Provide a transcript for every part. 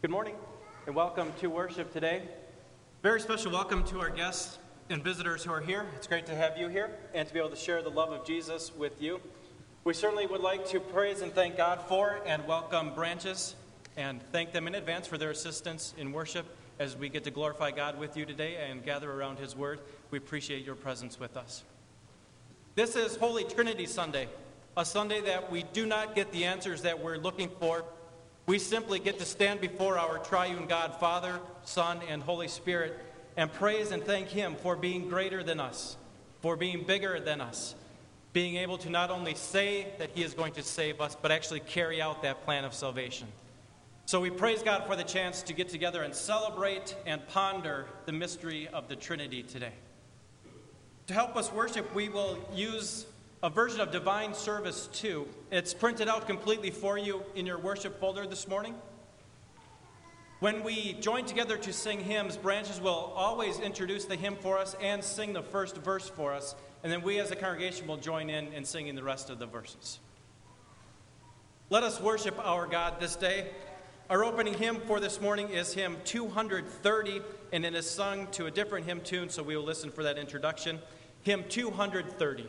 Good morning and welcome to worship today. Very special welcome to our guests and visitors who are here. It's great to have you here and to be able to share the love of Jesus with you. We certainly would like to praise and thank God for and welcome Branches and thank them in advance for their assistance in worship as we get to glorify God with you today and gather around His Word. We appreciate your presence with us. This is Holy Trinity Sunday, a Sunday that we do not get the answers that we're looking for. We simply get to stand before our triune God, Father, Son, and Holy Spirit, and praise and thank Him for being greater than us, for being bigger than us, being able to not only say that He is going to save us, but actually carry out that plan of salvation. So we praise God for the chance to get together and celebrate and ponder the mystery of the Trinity today. To help us worship, we will use a version of Divine Service 2. It's printed out completely for you in your worship folder this morning. When we join together to sing hymns, Branches will always introduce the hymn for us and sing the first verse for us, and then we as a congregation will join in singing the rest of the verses. Let us worship our God this day. Our opening hymn for this morning is hymn 230, and it is sung to a different hymn tune, so we will listen for that introduction. Hymn 230.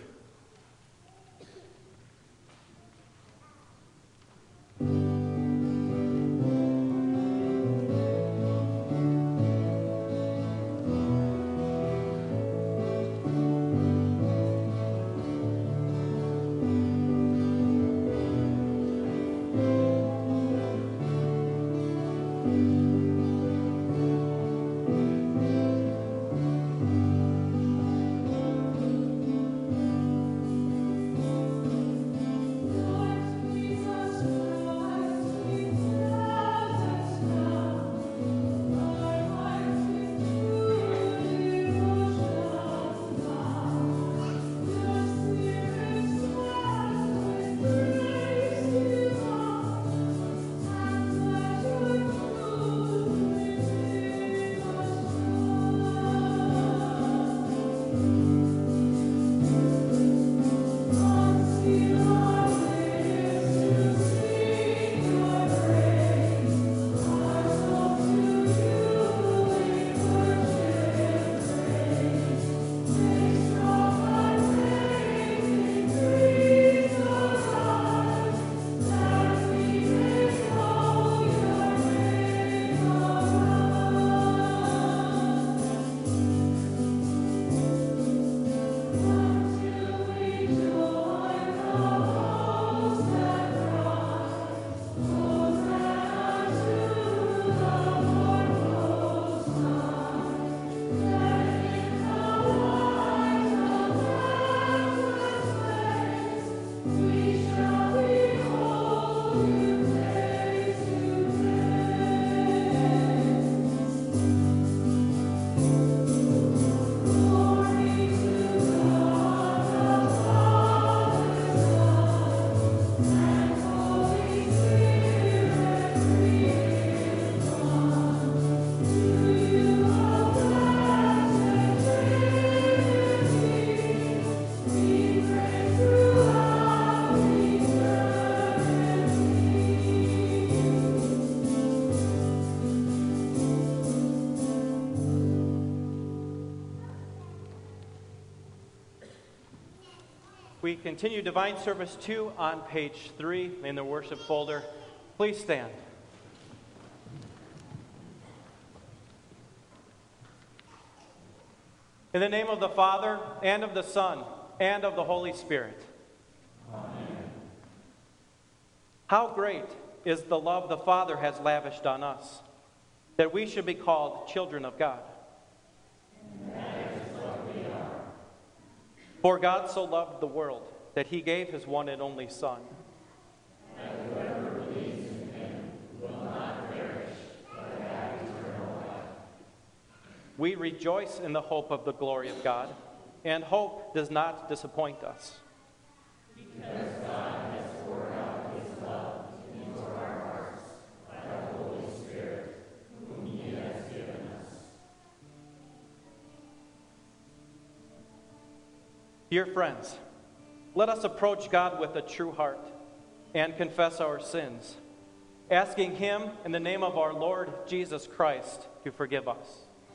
We continue Divine Service 2 on page 3 in the worship folder. Please stand. In the name of the Father, and of the Son, and of the Holy Spirit. Amen. How great is the love the Father has lavished on us, that we should be called children of God. For God so loved the world that He gave His one and only Son. And whoever believes in Him will not perish, but have eternal life. We rejoice in the hope of the glory of God, and hope does not disappoint us. Because God has poured out His love into our hearts by the Holy Spirit, whom He has given us. Dear friends, let us approach God with a true heart and confess our sins. asking him in the name of our Lord Jesus Christ to forgive us.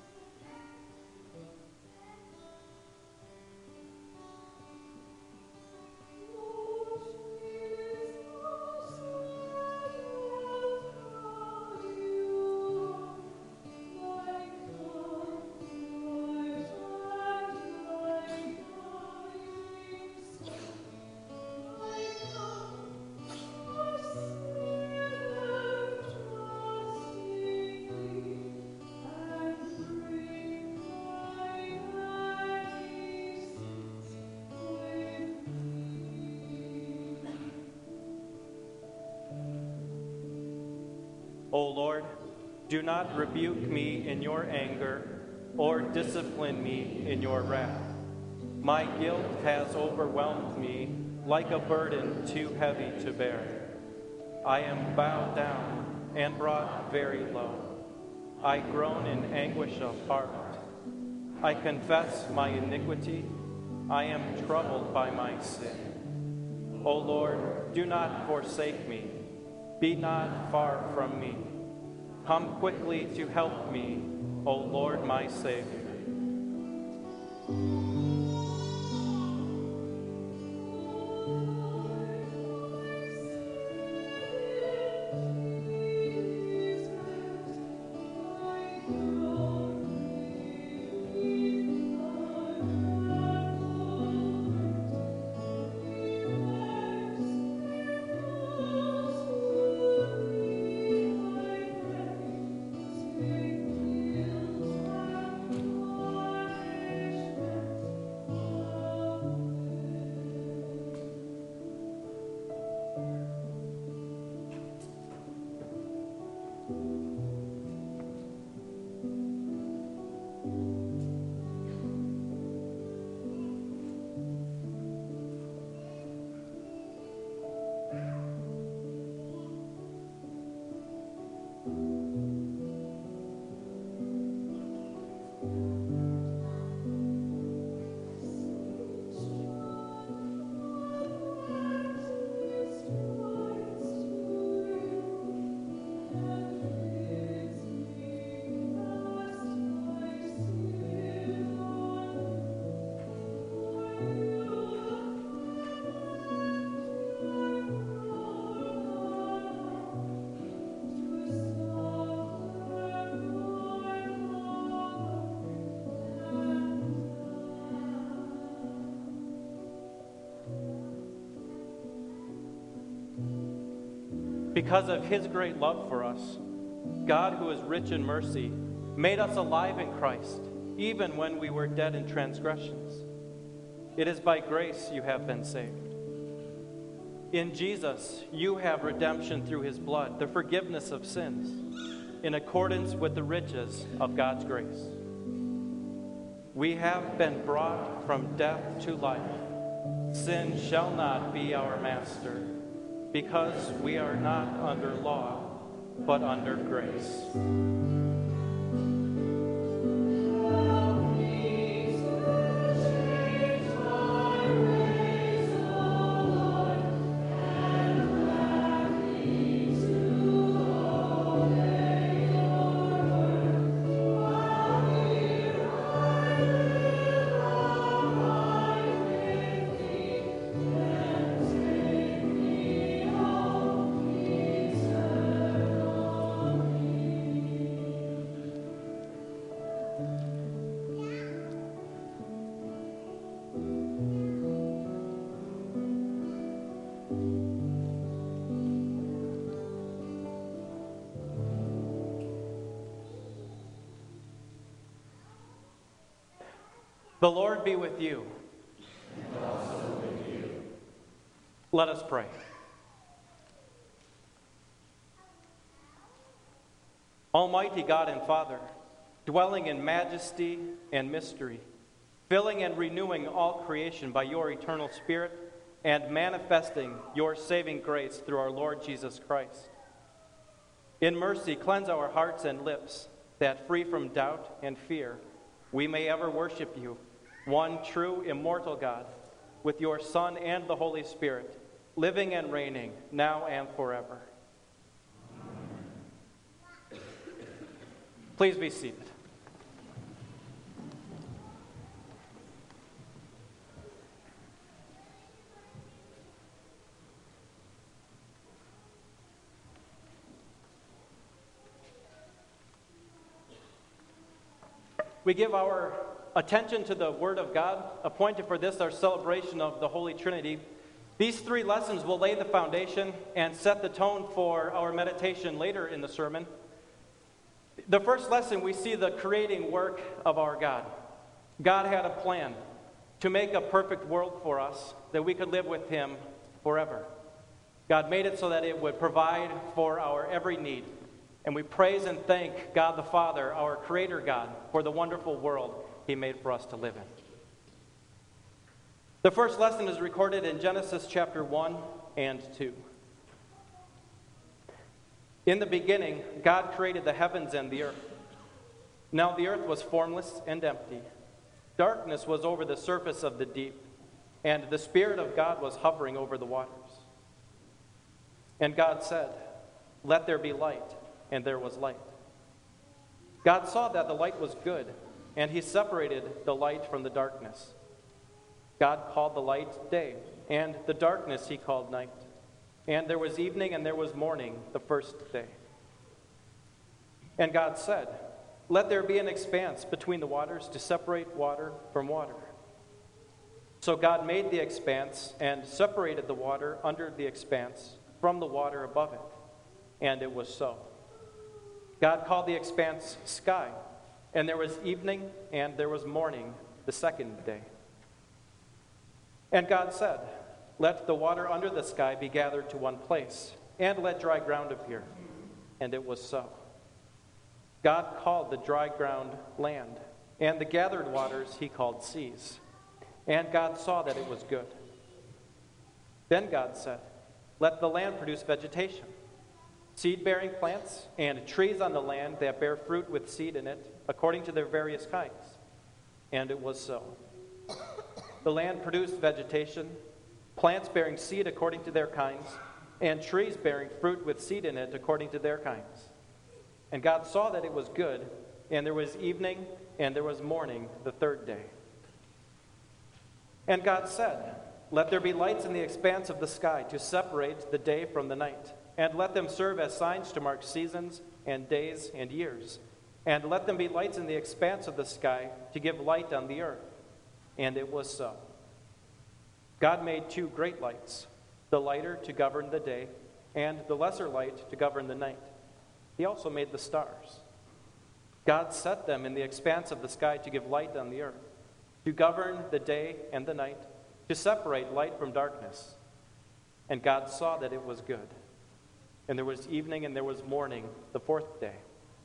O Lord, do not rebuke me in your anger or discipline me in your wrath. My guilt has overwhelmed me like a burden too heavy to bear. I am bowed down and brought very low. I groan in anguish of heart. I confess my iniquity. I am troubled by my sin. O Lord, do not forsake me. Be not far from me. Come quickly to help me, O Lord my Savior. Because of his great love for us, God, who is rich in mercy, made us alive in Christ, even when we were dead in transgressions. It is by grace you have been saved. In Jesus, you have redemption through his blood, the forgiveness of sins, in accordance with the riches of God's grace. We have been brought from death to life. Sin shall not be our master, because we are not under law, but under grace. The Lord be with you. And also with you. Let us pray. Almighty God and Father, dwelling in majesty and mystery, filling and renewing all creation by your eternal Spirit, and manifesting your saving grace through our Lord Jesus Christ. In mercy, cleanse our hearts and lips, that free from doubt and fear, we may ever worship you, one true, immortal God, with your Son and the Holy Spirit, living and reigning now and forever. Please be seated. We give our attention to the Word of God, appointed for this our celebration of the Holy Trinity. These 3 lessons will lay the foundation and set the tone for our meditation later in the sermon. The first lesson, we see the creating work of our God. God had a plan to make a perfect world for us, that we could live with Him forever. God made it so that it would provide for our every need. And we praise and thank God the Father, our Creator God, for the wonderful world He made for us to live in. The first lesson is recorded in Genesis chapter 1 and 2. In the beginning, God created the heavens and the earth. Now the earth was formless and empty. Darkness was over the surface of the deep, and the Spirit of God was hovering over the waters. And God said, "Let there be light," and there was light. God saw that the light was good, and He separated the light from the darkness. God called the light day, and the darkness He called night. And there was evening and there was morning the first day. And God said, "Let there be an expanse between the waters to separate water from water." So God made the expanse and separated the water under the expanse from the water above it. And it was so. God called the expanse sky, and there was evening and there was morning the second day. And God said, "Let the water under the sky be gathered to one place, and let dry ground appear." And it was so. God called the dry ground land, and the gathered waters He called seas. And God saw that it was good. Then God said, "Let the land produce vegetation, seed-bearing plants, and trees on the land that bear fruit with seed in it, according to their various kinds." And it was so. The land produced vegetation, plants bearing seed according to their kinds, and trees bearing fruit with seed in it according to their kinds. And God saw that it was good, and there was evening and there was morning the third day. And God said, "Let there be lights in the expanse of the sky to separate the day from the night, and let them serve as signs to mark seasons and days and years. And let them be lights in the expanse of the sky to give light on the earth." And it was so. God made 2 great lights, the lighter to govern the day, and the lesser light to govern the night. He also made the stars. God set them in the expanse of the sky to give light on the earth, to govern the day and the night, to separate light from darkness. And God saw that it was good. And there was evening and there was morning the fourth day.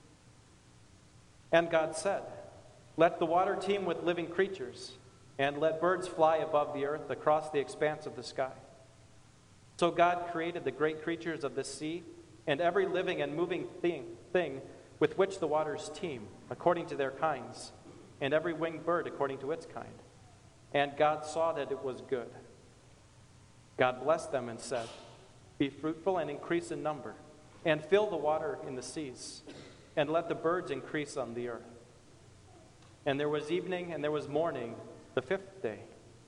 And God said, "Let the water teem with living creatures, and let birds fly above the earth across the expanse of the sky." So God created the great creatures of the sea, and every living and moving thing with which the waters teem, according to their kinds, and every winged bird according to its kind. And God saw that it was good. God blessed them and said, "Be fruitful and increase in number, and fill the water in the seas, and let the birds increase on the earth." And there was evening and there was morning the fifth day.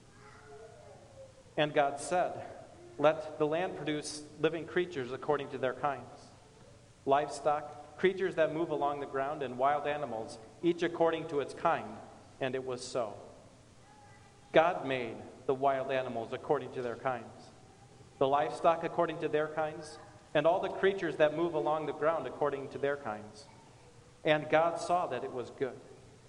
And God said, "Let the land produce living creatures according to their kinds, livestock, creatures that move along the ground, and wild animals, each according to its kind." And it was so. God made the wild animals according to their kinds, the livestock according to their kinds, and all the creatures that move along the ground according to their kinds. And God saw that it was good.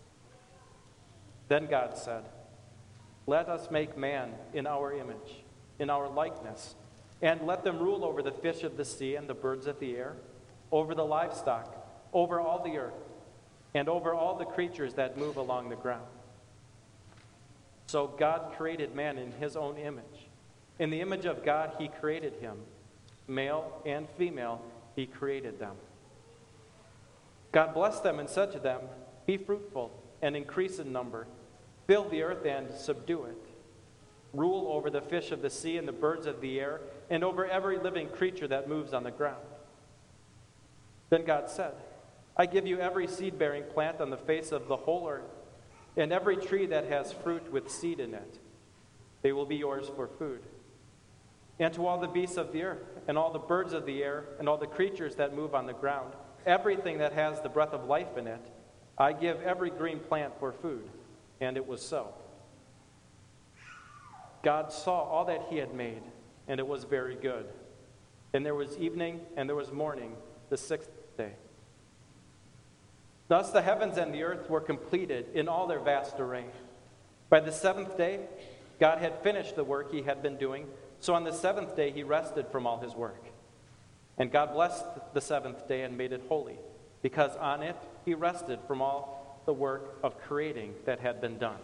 Then God said, "Let us make man in our image, in our likeness, and let them rule over the fish of the sea and the birds of the air, over the livestock, over all the earth, and over all the creatures that move along the ground." So God created man in His own image. In the image of God He created him. Male and female He created them. God blessed them and said to them, "Be fruitful and increase in number. Fill the earth and subdue it. Rule over the fish of the sea and the birds of the air, and over every living creature that moves on the ground." Then God said, I give you every seed-bearing plant on the face of the whole earth, and every tree that has fruit with seed in it. They will be yours for food. And to all the beasts of the earth, and all the birds of the air, and all the creatures that move on the ground, everything that has the breath of life in it, I give every green plant for food. And it was so. God saw all that he had made, and it was very good. And there was evening, and there was morning, the sixth day. Thus the heavens and the earth were completed in all their vast array. By the seventh day, God had finished the work he had been doing, so on the seventh day he rested from all his work. And God blessed the seventh day and made it holy, because on it he rested from all the work of creating that had been done.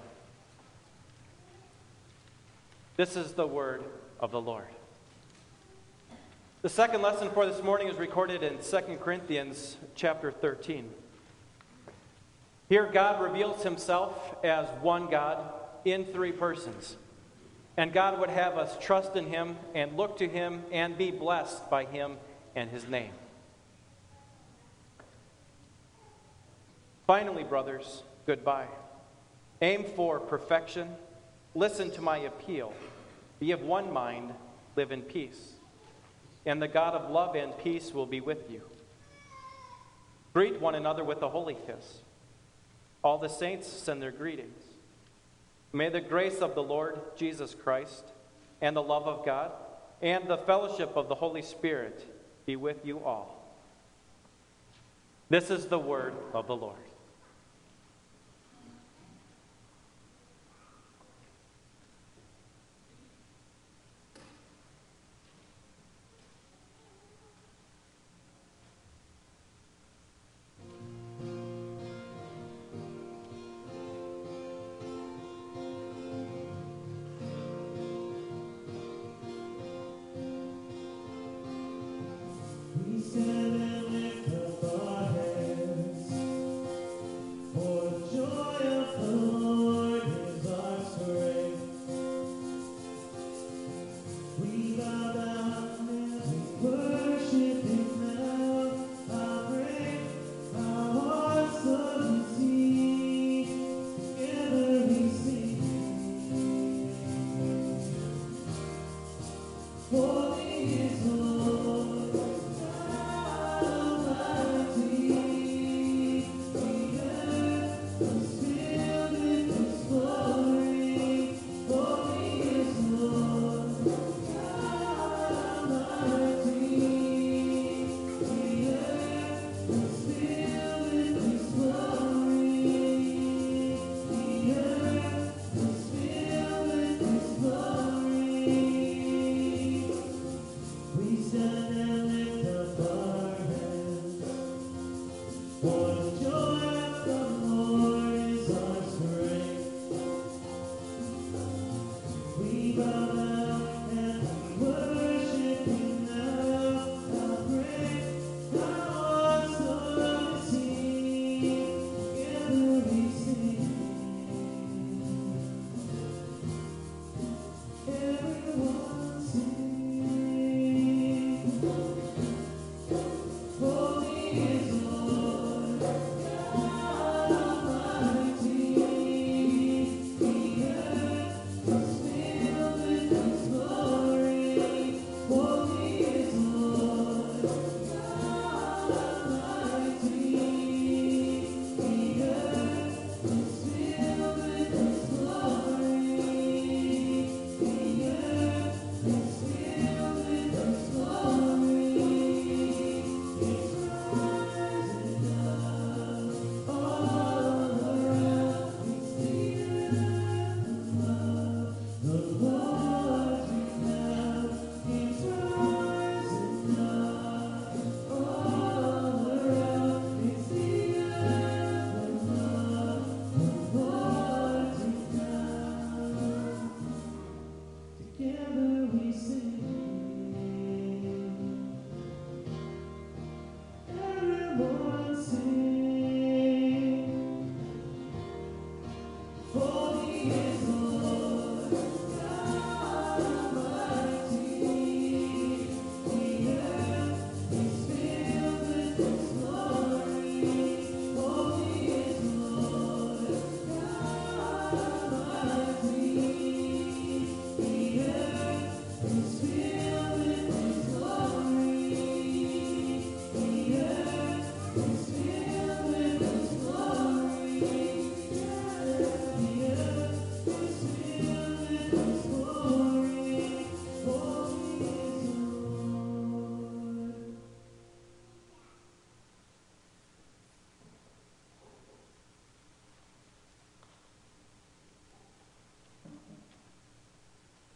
This is the word of the Lord. The second lesson for this morning is recorded in 2 Corinthians chapter 13. Here God reveals himself as one God in three persons. And God would have us trust in him and look to him and be blessed by him and his name. Finally, brothers, goodbye. Aim for perfection. Listen to my appeal. Be of one mind. Live in peace. And the God of love and peace will be with you. Greet one another with a holy kiss. All the saints send their greetings. May the grace of the Lord Jesus Christ and the love of God and the fellowship of the Holy Spirit be with you all. This is the word of the Lord. We stand and lift up our hands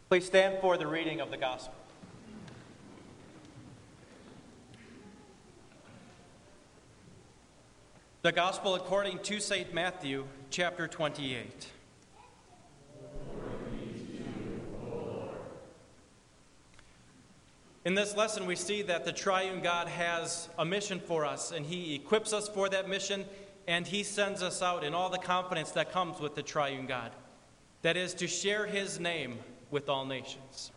Please stand for the reading of the gospel. The gospel according to St. Matthew, chapter 28. In this lesson, we see that the triune God has a mission for us, and he equips us for that mission, and he sends us out in all the confidence that comes with the triune God. That is, to share his name with all nations.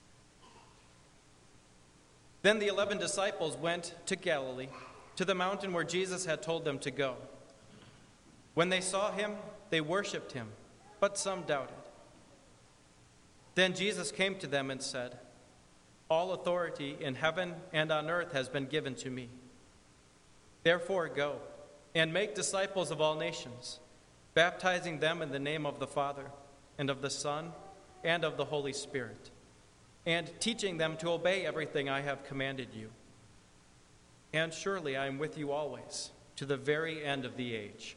Then the 11 disciples went to Galilee, to the mountain where Jesus had told them to go. When they saw him, they worshipped him, but some doubted. Then Jesus came to them and said, "All authority in heaven and on earth has been given to me. Therefore go and make disciples of all nations, baptizing them in the name of the Father and of the Son and of the Holy Spirit, and teaching them to obey everything I have commanded you. And surely I am with you always, to the very end of the age."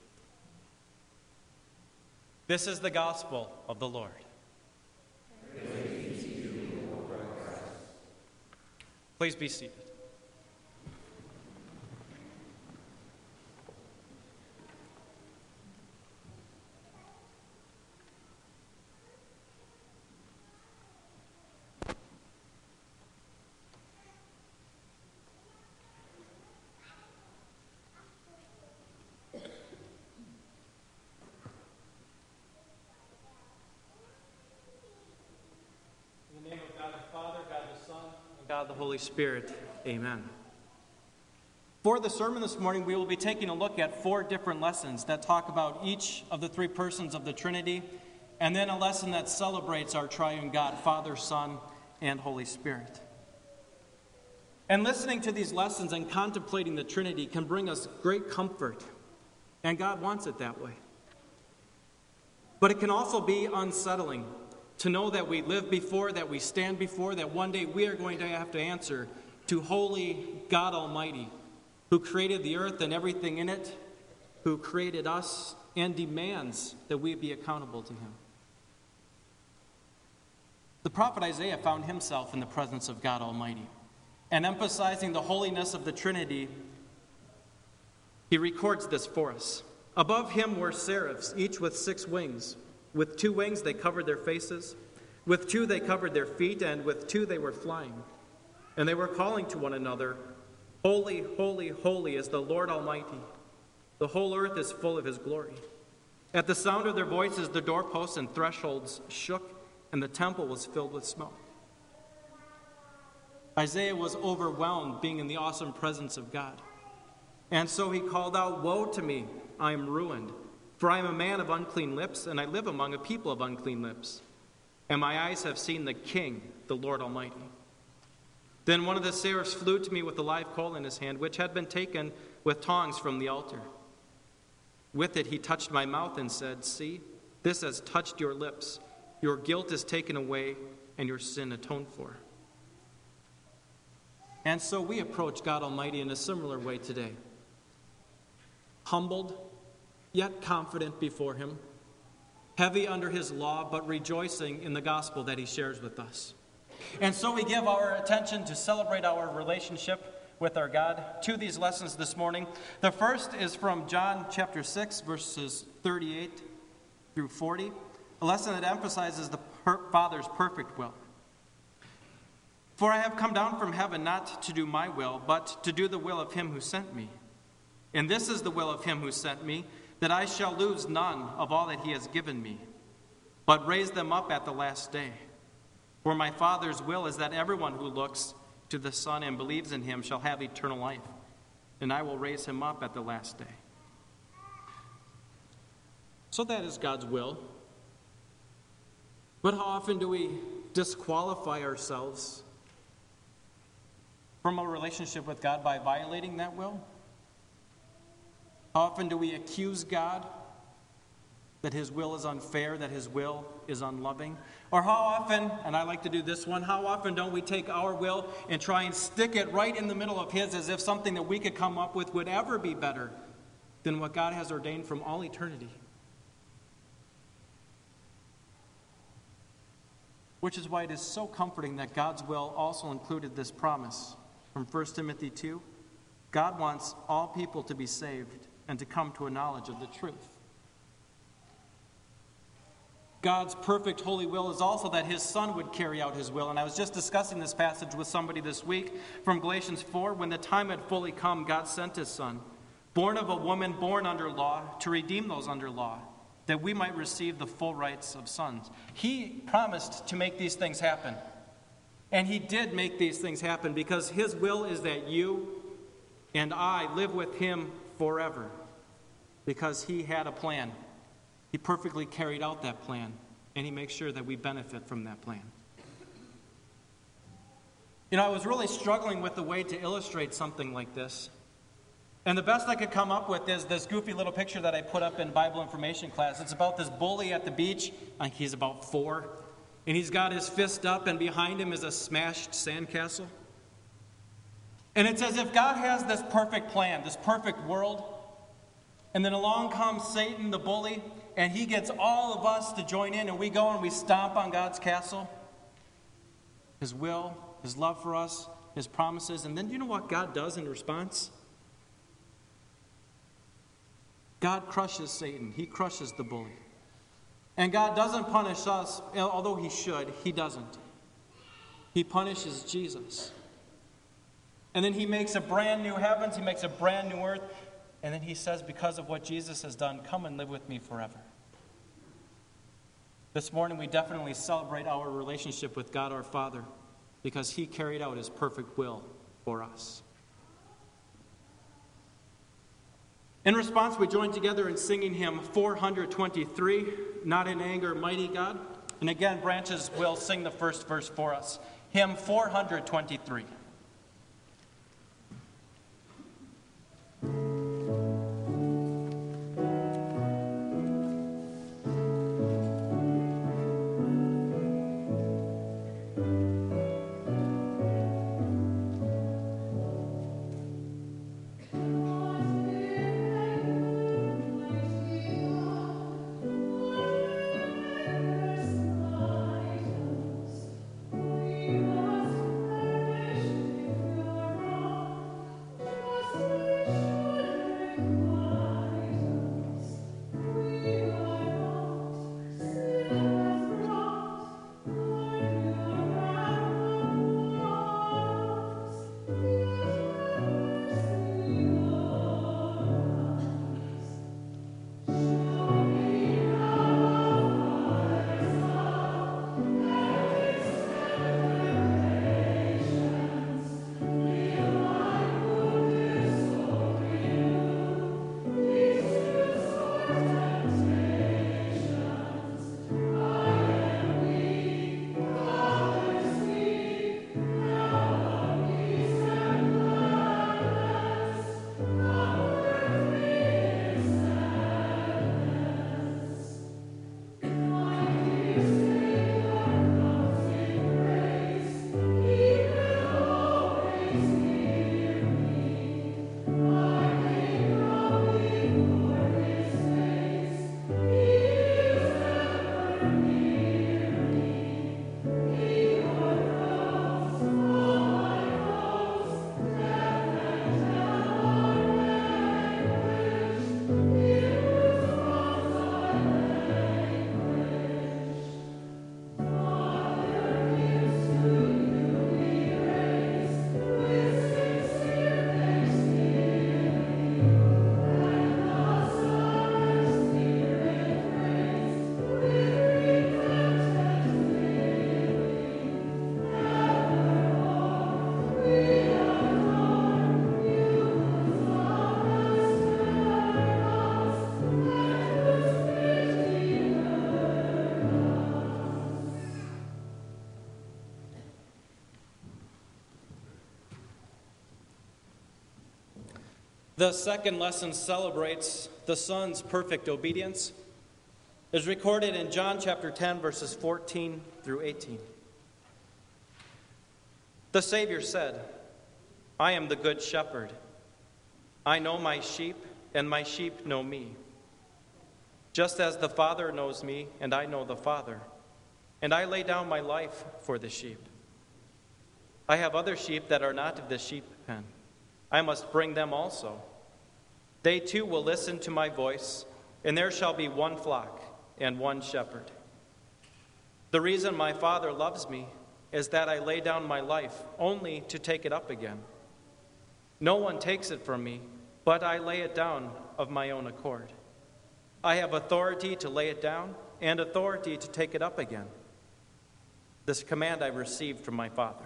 This is the gospel of the Lord. Praise to you, Lord Christ. Please be seated. God the Holy Spirit, amen. For the sermon this morning, we will be taking a look at 4 different lessons that talk about each of the 3 persons of the Trinity, and then a lesson that celebrates our triune God, Father, Son, and Holy Spirit. And listening to these lessons and contemplating the Trinity can bring us great comfort, and God wants it that way. But it can also be unsettling to know that we live before, that we stand before, that one day we are going to have to answer to holy God Almighty, who created the earth and everything in it, who created us, and demands that we be accountable to him. The prophet Isaiah found himself in the presence of God Almighty, and emphasizing the holiness of the Trinity, he records this for us. Above him were seraphs, each with 6 wings. With 2 wings they covered their faces, with 2 they covered their feet, and with 2 they were flying. And they were calling to one another, "Holy, holy, holy is the Lord Almighty. The whole earth is full of his glory." At the sound of their voices, the doorposts and thresholds shook, and the temple was filled with smoke. Isaiah was overwhelmed being in the awesome presence of God. And so he called out, "Woe to me, I am ruined. For I am a man of unclean lips, and I live among a people of unclean lips. And my eyes have seen the King, the Lord Almighty." Then one of the seraphs flew to me with a live coal in his hand, which had been taken with tongs from the altar. With it he touched my mouth and said, "See, this has touched your lips. Your guilt is taken away, and your sin atoned for." And so we approach God Almighty in a similar way today. Humbled, yet confident before him, heavy under his law, but rejoicing in the gospel that he shares with us. And so we give our attention to celebrate our relationship with our God to these lessons this morning. The first is from John chapter 6, verses 38 through 40, a lesson that emphasizes the Father's perfect will. "For I have come down from heaven not to do my will, but to do the will of him who sent me. And this is the will of him who sent me, that I shall lose none of all that he has given me, but raise them up at the last day. For my Father's will is that everyone who looks to the Son and believes in him shall have eternal life, and I will raise him up at the last day." So that is God's will. But how often do we disqualify ourselves from a relationship with God by violating that will? How often do we accuse God that his will is unfair, that his will is unloving? Or how often, and I like to do this one, how often don't we take our will and try and stick it right in the middle of his as if something that we could come up with would ever be better than what God has ordained from all eternity? which is why it is so comforting that God's will also included this promise from 1 Timothy 2. God wants all people to be saved and to come to a knowledge of the truth. God's perfect holy will is also that his Son would carry out his will. And I was just discussing this passage with somebody this week from Galatians 4. When the time had fully come, God sent his Son, born of a woman born under law, to redeem those under law, that we might receive the full rights of sons. He promised to make these things happen. And he did make these things happen because his will is that you and I live with him forever. Because he had a plan. He perfectly carried out that plan, and he makes sure that we benefit from that plan. You know, I was really struggling with the way to illustrate something like this. And the best I could come up with is this goofy little picture that I put up in Bible information class. It's about this bully at the beach. I think he's about 4. And he's got his fist up, and behind him is a smashed sandcastle. And it's as if God has this perfect plan, this perfect world. And then along comes Satan, the bully, and he gets all of us to join in, and we go and we stomp on God's castle. His will, his love for us, his promises. And then do you know what God does in response? God crushes Satan. He crushes the bully. And God doesn't punish us, although he should. He doesn't. He punishes Jesus. And then he makes a brand new heavens. He makes a brand new earth. And then he says, because of what Jesus has done, come and live with me forever. This morning we definitely celebrate our relationship with God our Father because he carried out his perfect will for us. In response, we join together in singing hymn 423, Not in Anger, Mighty God. And again, Branches will sing the first verse for us. Hymn 423. The second lesson celebrates the Son's perfect obedience. It is recorded in John chapter 10, verses 14 through 18. The Savior said, I am the good shepherd. I know my sheep, and my sheep know me. Just as the Father knows me, and I know the Father, and I lay down my life for the sheep. I have other sheep that are not of the sheep pen. I must bring them also. They too will listen to my voice, and there shall be one flock and one shepherd. The reason my Father loves me is that I lay down my life only to take it up again. No one takes it from me, but I lay it down of my own accord. I have authority to lay it down and authority to take it up again. This command I received from my Father.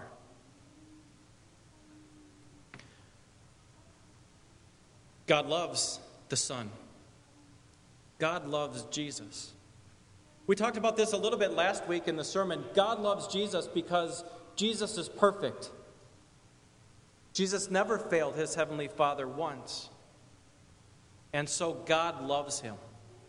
God loves the Son. God loves Jesus. We talked about this a little bit last week in the sermon. God loves Jesus because Jesus is perfect. Jesus never failed his heavenly Father once. And so God loves him.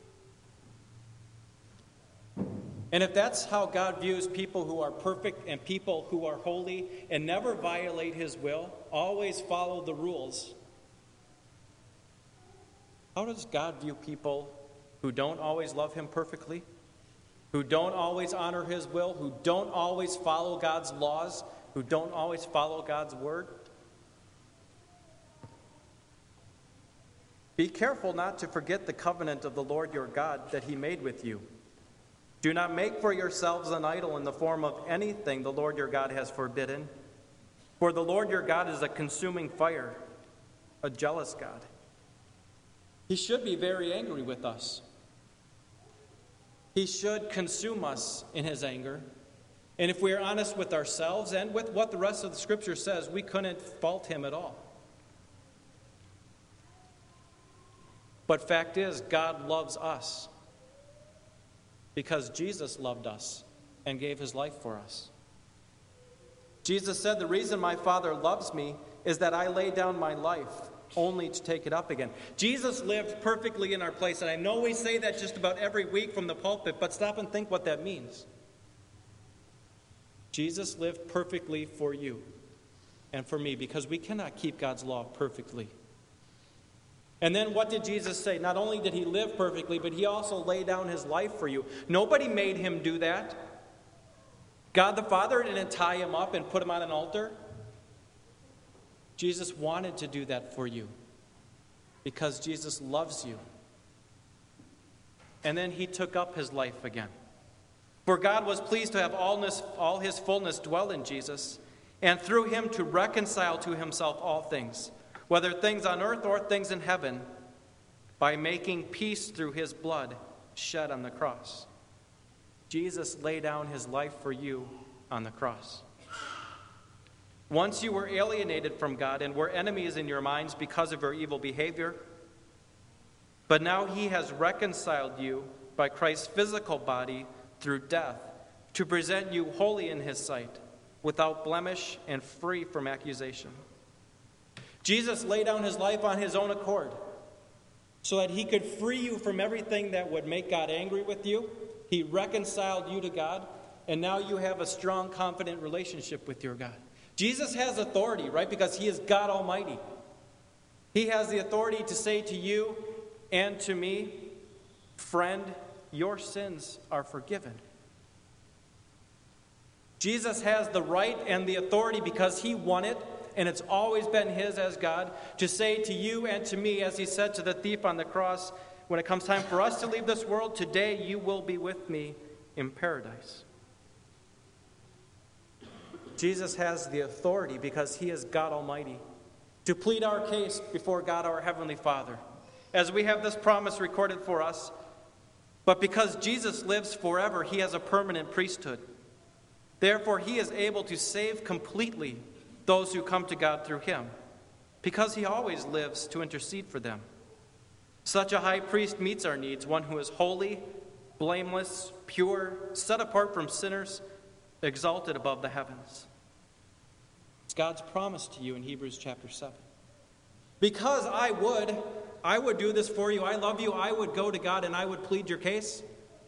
And if that's how God views people who are perfect and people who are holy and never violate his will, always follow the rules, how does God view people who don't always love him perfectly, who don't always honor his will, who don't always follow God's laws, who don't always follow God's word? Be careful not to forget the covenant of the Lord your God that he made with you. Do not make for yourselves an idol in the form of anything the Lord your God has forbidden. For the Lord your God is a consuming fire, a jealous God. He should be very angry with us. He should consume us in his anger. And if we are honest with ourselves and with what the rest of the Scripture says, we couldn't fault him at all. But fact is, God loves us because Jesus loved us and gave his life for us. Jesus said, the reason my Father loves me is that I lay down my life only to take it up again. Jesus lived perfectly in our place, and I know we say that just about every week from the pulpit, but stop and think what that means. Jesus lived perfectly for you and for me because we cannot keep God's law perfectly. And then what did Jesus say? Not only did he live perfectly, but he also laid down his life for you. Nobody made him do that. God the Father didn't tie him up and put him on an altar. Jesus wanted to do that for you because Jesus loves you. And then he took up his life again. For God was pleased to have all his fullness dwell in Jesus, and through him to reconcile to himself all things, whether things on earth or things in heaven, by making peace through his blood shed on the cross. Jesus laid down his life for you on the cross. Once you were alienated from God and were enemies in your minds because of your evil behavior, but now he has reconciled you by Christ's physical body through death to present you holy in his sight, without blemish and free from accusation. Jesus laid down his life on his own accord so that he could free you from everything that would make God angry with you. He reconciled you to God, and now you have a strong, confident relationship with your God. Jesus has authority, right? Because he is God Almighty. He has the authority to say to you and to me, friend, your sins are forgiven. Jesus has the right and the authority because he won it, and it's always been his as God, to say to you and to me, as he said to the thief on the cross, when it comes time for us to leave this world, today you will be with me in paradise. Jesus has the authority because he is God Almighty to plead our case before God our Heavenly Father, as we have this promise recorded for us. But because Jesus lives forever, he has a permanent priesthood. Therefore, he is able to save completely those who come to God through him, because he always lives to intercede for them. Such a high priest meets our needs, one who is holy, blameless, pure, set apart from sinners, exalted above the heavens. It's God's promise to you in Hebrews chapter 7. Because I would do this for you. I love you. I would go to God and I would plead your case.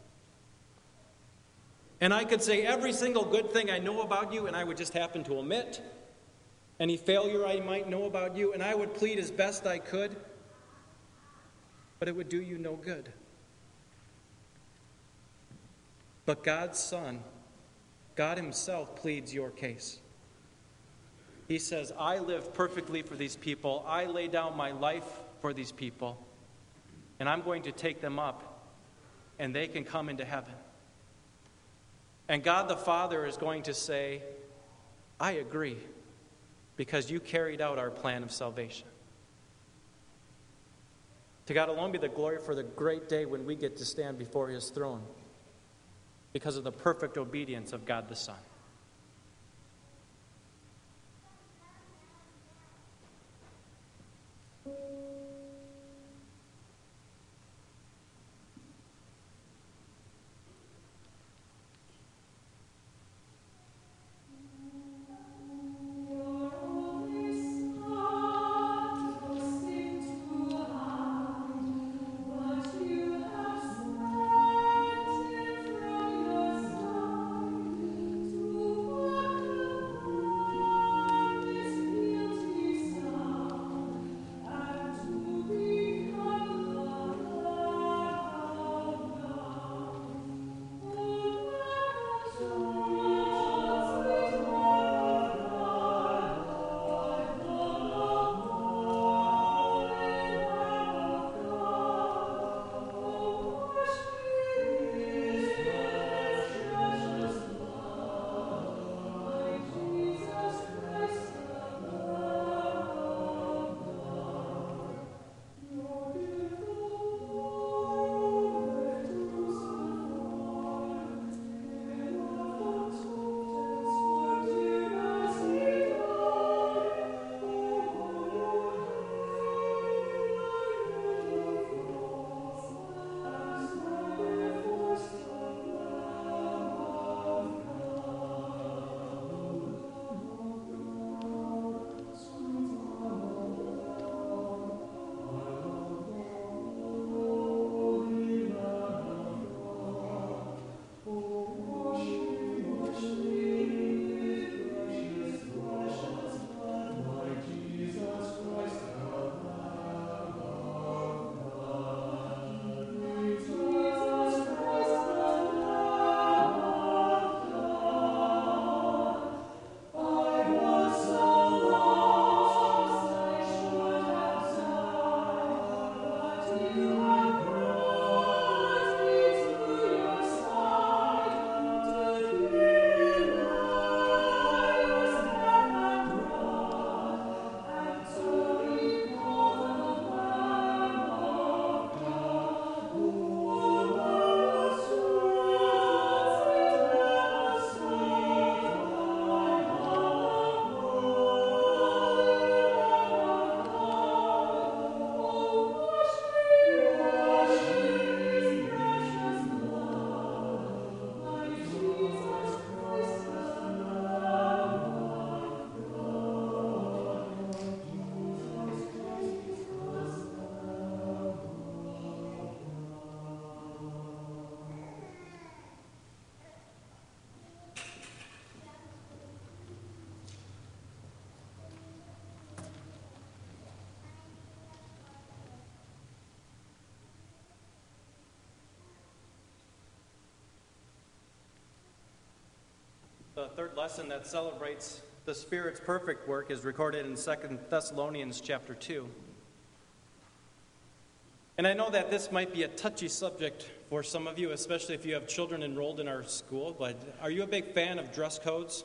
And I could say every single good thing I know about you, and I would just happen to omit any failure I might know about you, and I would plead as best I could, but it would do you no good. But God's Son God himself pleads your case. He says, I live perfectly for these people. I lay down my life for these people. And I'm going to take them up, and they can come into heaven. And God the Father is going to say, I agree, because you carried out our plan of salvation. To God alone be the glory for the great day when we get to stand before his throne because of the perfect obedience of God the Son. The third lesson that celebrates the Spirit's perfect work is recorded in 2 Thessalonians chapter 2. And I know that this might be a touchy subject for some of you, especially if you have children enrolled in our school, but are you a big fan of dress codes?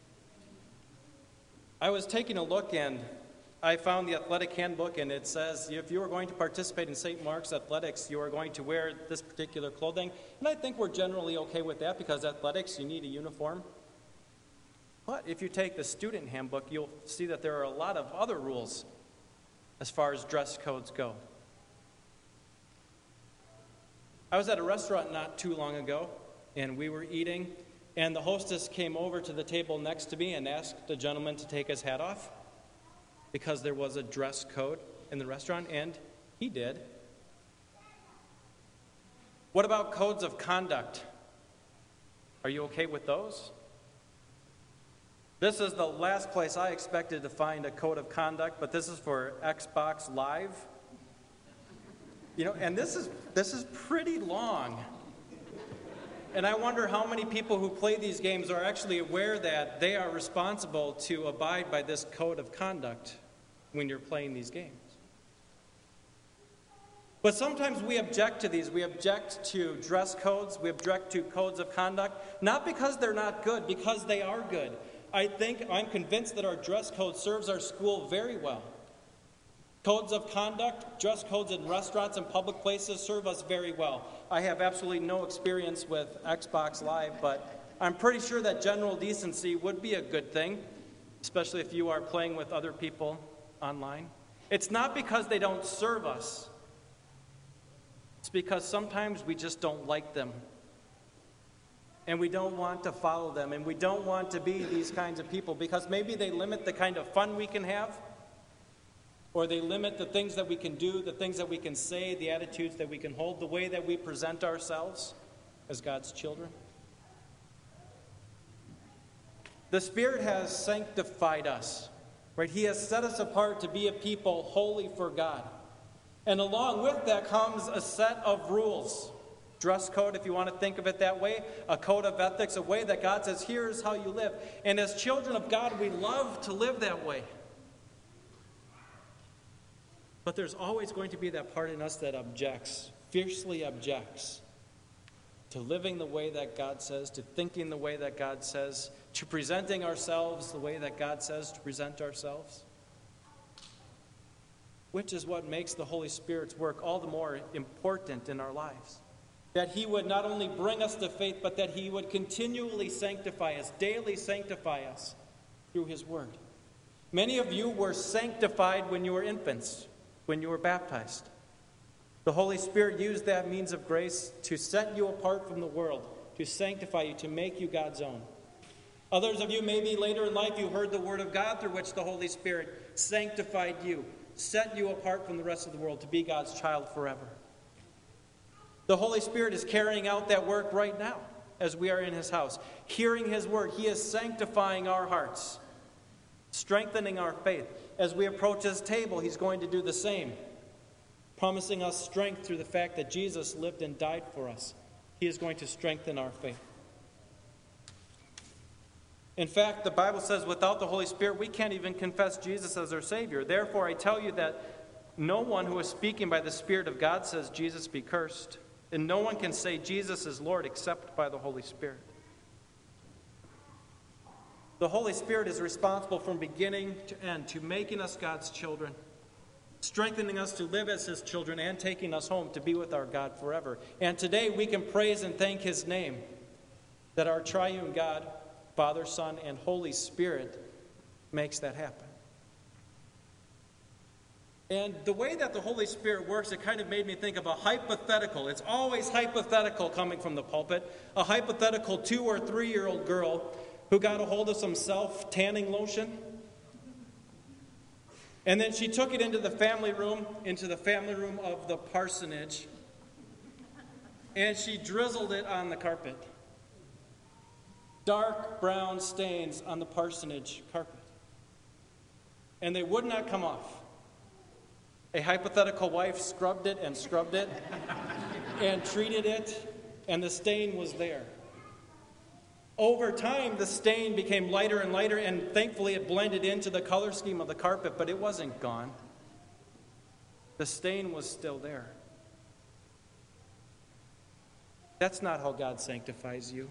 I was taking a look and I found the athletic handbook, and it says if you are going to participate in St. Mark's athletics, you are going to wear this particular clothing. And I think we're generally okay with that because athletics, you need a uniform. But if you take the student handbook, you'll see that there are a lot of other rules as far as dress codes go. I was at a restaurant not too long ago, and we were eating, and the hostess came over to the table next to me and asked the gentleman to take his hat off because there was a dress code in the restaurant, and he did. What about codes of conduct? Are you okay with those? This is the last place I expected to find a code of conduct, but this is for Xbox Live. And this is pretty long. And I wonder how many people who play these games are actually aware that they are responsible to abide by this code of conduct when you're playing these games. But sometimes we object to these. We object to dress codes. We object to codes of conduct, not because they're not good, because they are good. I'm convinced that our dress code serves our school very well. Codes of conduct, dress codes in restaurants and public places serve us very well. I have absolutely no experience with Xbox Live, but I'm pretty sure that general decency would be a good thing, especially if you are playing with other people online. It's not because they don't serve us. It's because sometimes we just don't like them. And we don't want to follow them. And we don't want to be these kinds of people because maybe they limit the kind of fun we can have. Or they limit the things that we can do, the things that we can say, the attitudes that we can hold, the way that we present ourselves as God's children. The Spirit has sanctified us, right? He has set us apart to be a people holy for God. And along with that comes a set of rules. Dress code, if you want to think of it that way. A code of ethics, a way that God says, here's how you live. And as children of God, we love to live that way. But there's always going to be that part in us that objects, fiercely objects, to living the way that God says, to thinking the way that God says, to presenting ourselves the way that God says to present ourselves. Which is what makes the Holy Spirit's work all the more important in our lives. That He would not only bring us to faith, but that He would continually sanctify us, daily sanctify us through His Word. Many of you were sanctified when you were infants, when you were baptized. The Holy Spirit used that means of grace to set you apart from the world, to sanctify you, to make you God's own. Others of you, maybe later in life, you heard the Word of God through which the Holy Spirit sanctified you, set you apart from the rest of the world to be God's child forever. The Holy Spirit is carrying out that work right now as we are in His house. Hearing His Word, He is sanctifying our hearts, strengthening our faith. As we approach His table, He's going to do the same, promising us strength through the fact that Jesus lived and died for us. He is going to strengthen our faith. In fact, the Bible says without the Holy Spirit, we can't even confess Jesus as our Savior. Therefore, I tell you that no one who is speaking by the Spirit of God says, Jesus be cursed. And no one can say Jesus is Lord except by the Holy Spirit. The Holy Spirit is responsible from beginning to end to making us God's children, strengthening us to live as His children, and taking us home to be with our God forever. And today we can praise and thank His name that our triune God, Father, Son, and Holy Spirit makes that happen. And the way that the Holy Spirit works, it kind of made me think of a hypothetical. It's always hypothetical coming from the pulpit. A hypothetical 2 or 3-year-old girl who got a hold of some self-tanning lotion. And then she took it into the family room of the parsonage. And she drizzled it on the carpet. Dark brown stains on the parsonage carpet. And they would not come off. A hypothetical wife scrubbed it and treated it, and the stain was there. Over time, the stain became lighter and lighter, and thankfully it blended into the color scheme of the carpet, but it wasn't gone. The stain was still there. That's not how God sanctifies you.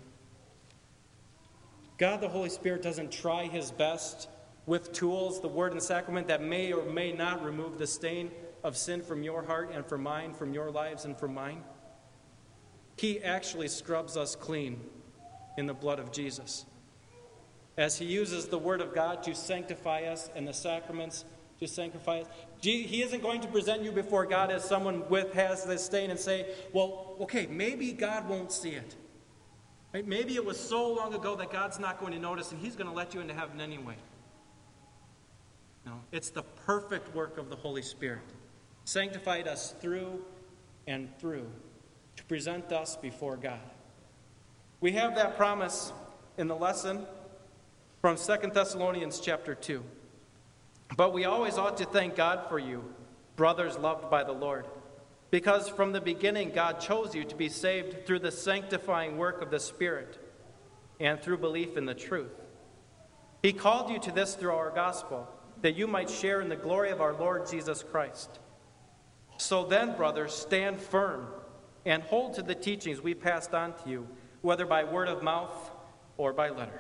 God, the Holy Spirit, doesn't try His best with tools, the Word and Sacrament, that may or may not remove the stain of sin from your heart and from mine, from your lives and from mine. He actually scrubs us clean in the blood of Jesus, as He uses the Word of God to sanctify us and the sacraments to sanctify us. He isn't going to present you before God as someone has this stain and say, well, okay, maybe God won't see it. Right? Maybe it was so long ago that God's not going to notice and He's going to let you into heaven anyway. No, it's the perfect work of the Holy Spirit. Sanctified us through and through to present us before God. We have that promise in the lesson from 2 Thessalonians chapter 2. But we always ought to thank God for you, brothers loved by the Lord, Because from the beginning, God chose you to be saved through the sanctifying work of the Spirit and through belief in the truth. He called you to this through our gospel, that you might share in the glory of our Lord Jesus Christ. So then, brothers, stand firm and hold to the teachings we passed on to you, whether by word of mouth or by letter.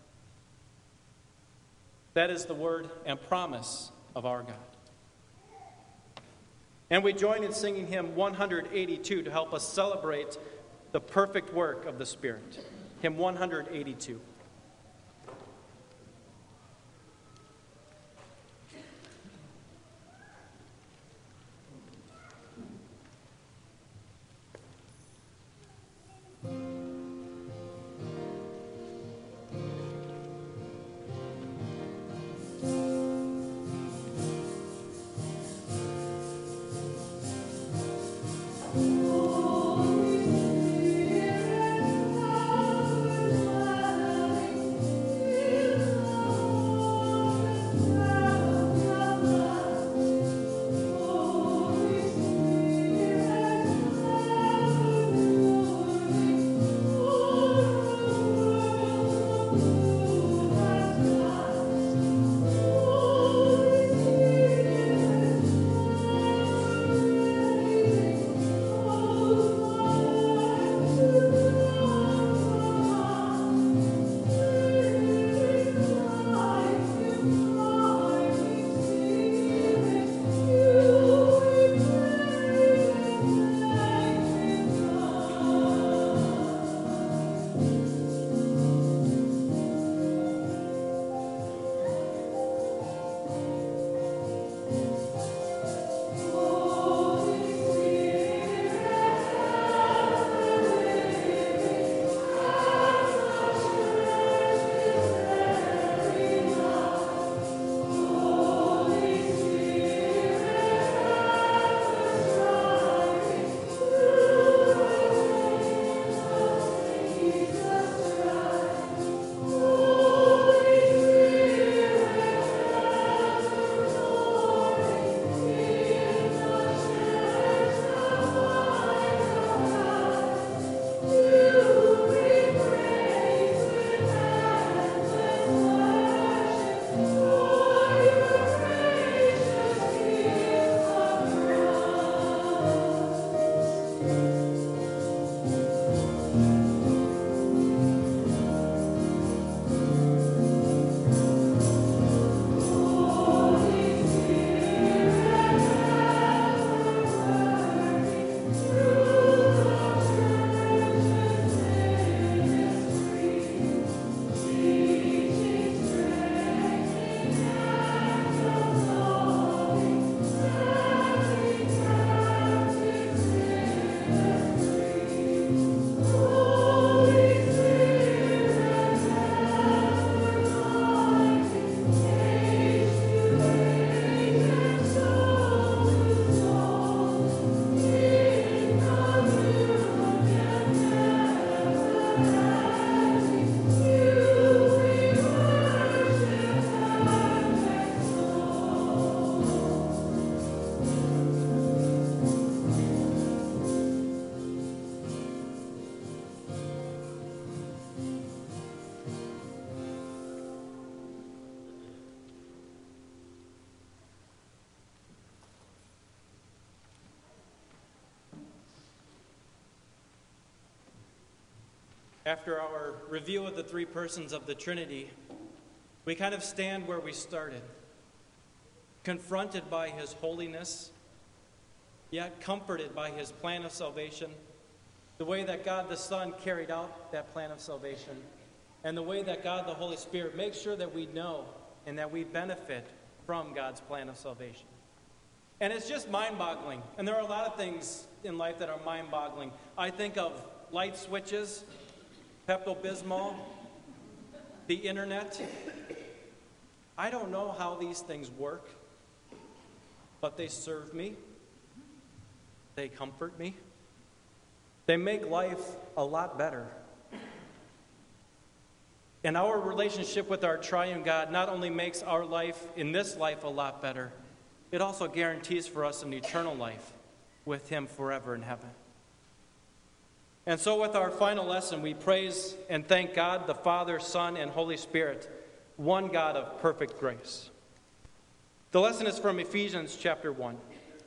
That is the word and promise of our God. And we join in singing hymn 182 to help us celebrate the perfect work of the Spirit. Hymn 182. After our review of the three persons of the Trinity, we kind of stand where we started, confronted by his holiness, yet comforted by his plan of salvation, the way that God the Son carried out that plan of salvation, and the way that God the Holy Spirit makes sure that we know and that we benefit from God's plan of salvation. And it's just mind-boggling. And there are a lot of things in life that are mind-boggling. I think of light switches, Pepto-Bismol, the internet. I don't know how these things work, but they serve me. They comfort me. They make life a lot better. And our relationship with our triune God not only makes our life in this life a lot better, it also guarantees for us an eternal life with him forever in heaven. And so with our final lesson, we praise and thank God, the Father, Son, and Holy Spirit, one God of perfect grace. The lesson is from Ephesians chapter 1.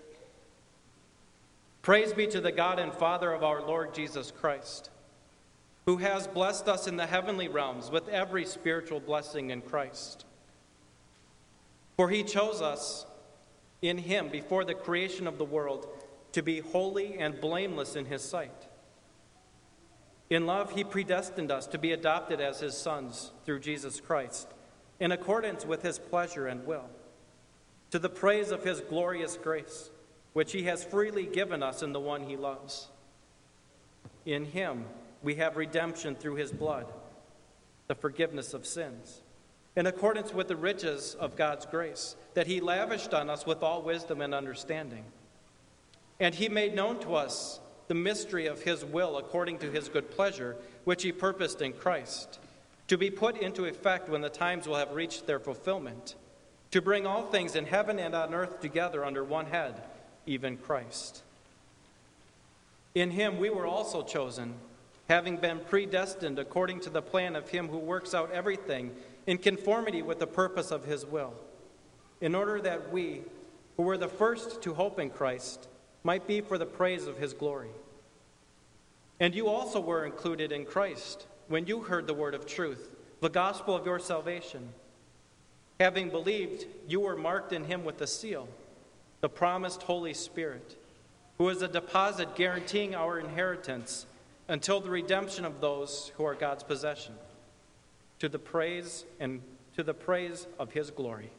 Praise be to the God and Father of our Lord Jesus Christ, who has blessed us in the heavenly realms with every spiritual blessing in Christ. For he chose us in him before the creation of the world to be holy and blameless in his sight. In love, he predestined us to be adopted as his sons through Jesus Christ, in accordance with his pleasure and will, to the praise of his glorious grace, which he has freely given us in the one he loves. In him we have redemption through his blood, the forgiveness of sins, in accordance with the riches of God's grace, that he lavished on us with all wisdom and understanding. And he made known to us the mystery of his will according to his good pleasure, which he purposed in Christ, to be put into effect when the times will have reached their fulfillment, to bring all things in heaven and on earth together under one head, even Christ. In him we were also chosen, having been predestined according to the plan of him who works out everything in conformity with the purpose of his will, in order that we, who were the first to hope in Christ, might be for the praise of his glory. And you also were included in Christ when you heard the word of truth, the gospel of your salvation. Having believed, you were marked in him with a seal, the promised Holy Spirit, who is a deposit guaranteeing our inheritance until the redemption of those who are God's possession, to the praise of his glory.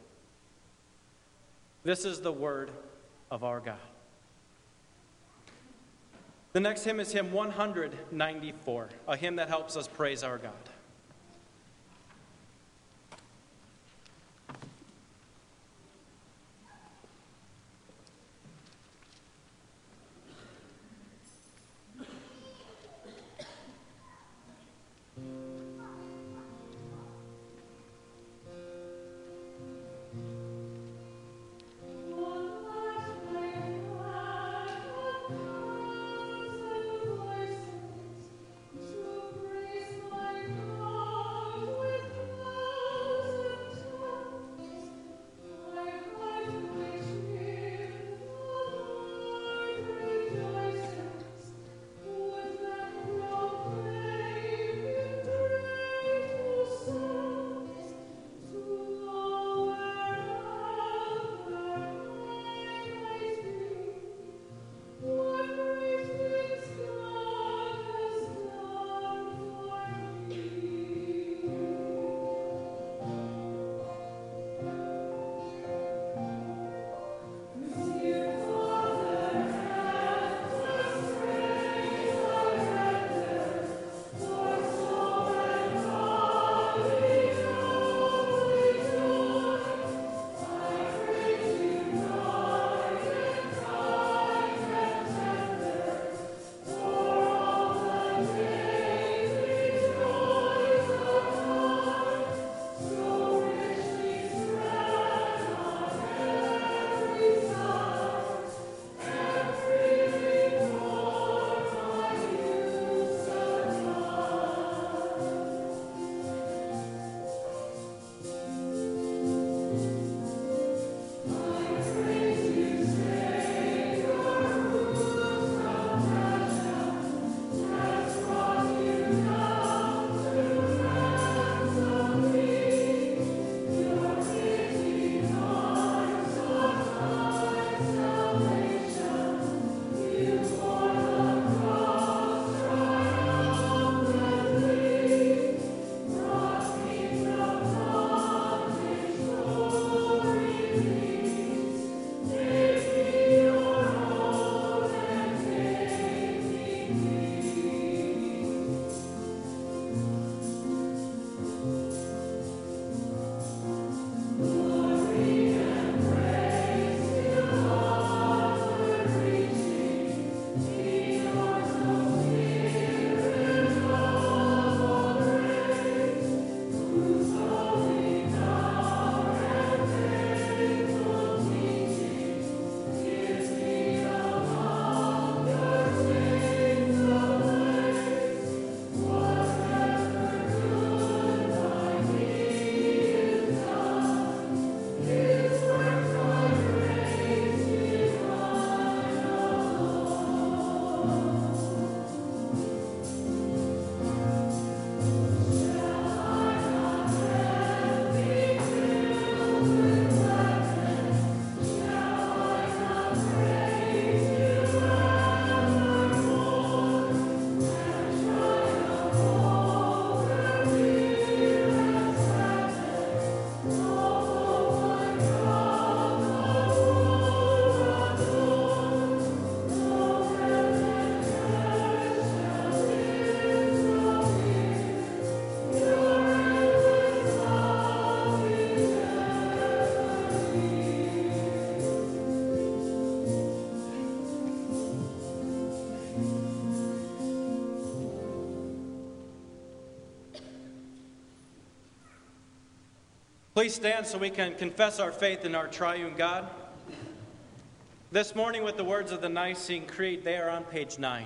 This is the word of our God. The next hymn is hymn 194, a hymn that helps us praise our God. Voices to praise my God. Please stand so we can confess our faith in our triune God. This morning with the words of the Nicene Creed, they are on page 9.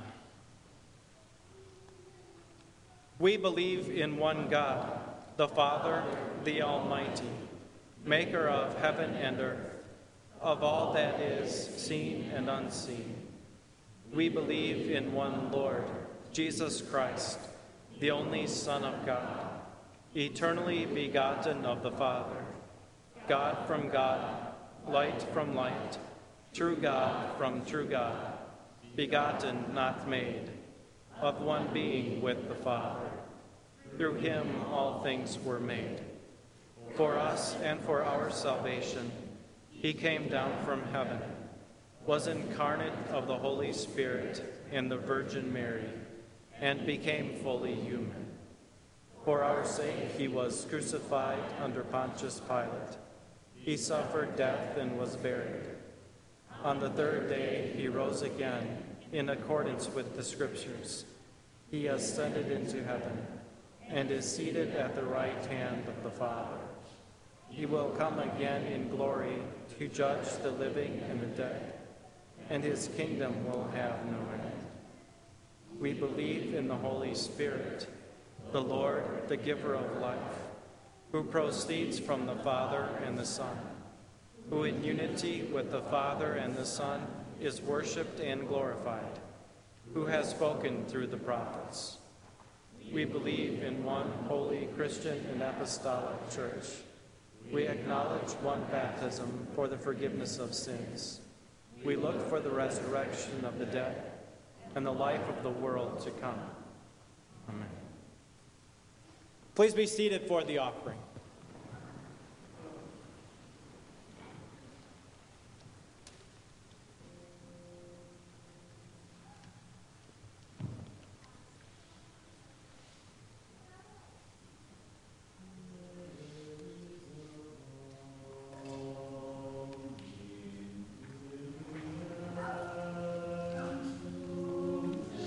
We believe in one God, the Father, the Almighty, maker of heaven and earth, of all that is seen and unseen. We believe in one Lord, Jesus Christ, the only Son of God, eternally begotten of the Father, God from God, light from light, true God from true God, begotten, not made, of one being with the Father. Through him all things were made. For us and for our salvation, he came down from heaven, was incarnate of the Holy Spirit and the Virgin Mary, and became fully human. For our sake he was crucified under Pontius Pilate. He suffered death and was buried. On the third day he rose again in accordance with the Scriptures. He ascended into heaven and is seated at the right hand of the Father. He will come again in glory to judge the living and the dead, and his kingdom will have no end. We believe in the Holy Spirit, the Lord, the giver of life, who proceeds from the Father and the Son, who in unity with the Father and the Son is worshipped and glorified, who has spoken through the prophets. We believe in one holy Christian and apostolic church. We acknowledge one baptism for the forgiveness of sins. We look for the resurrection of the dead and the life of the world to come. Amen. Please be seated for the offering.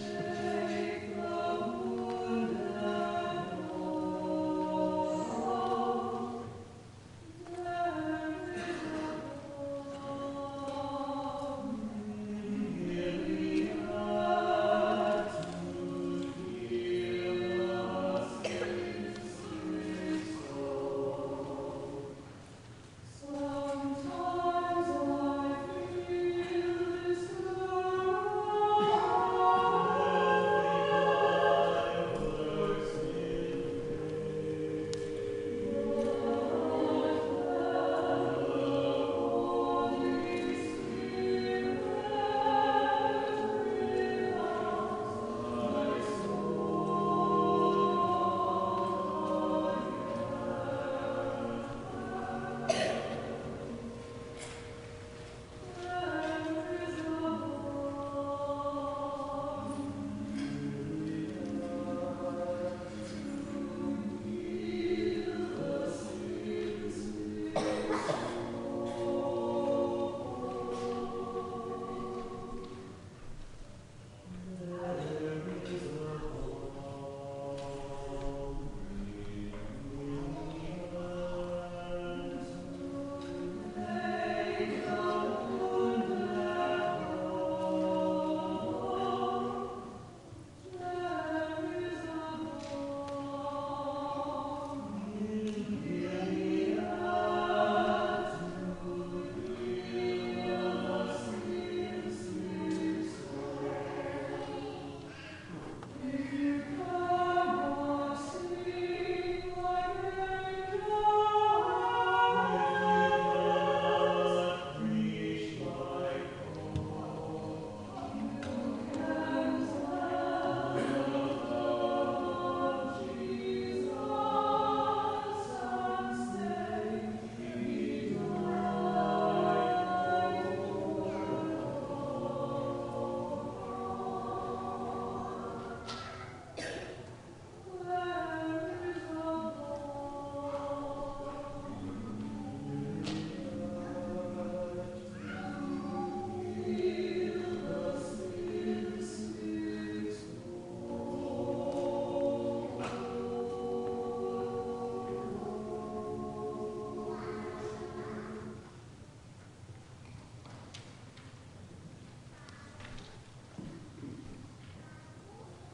Oh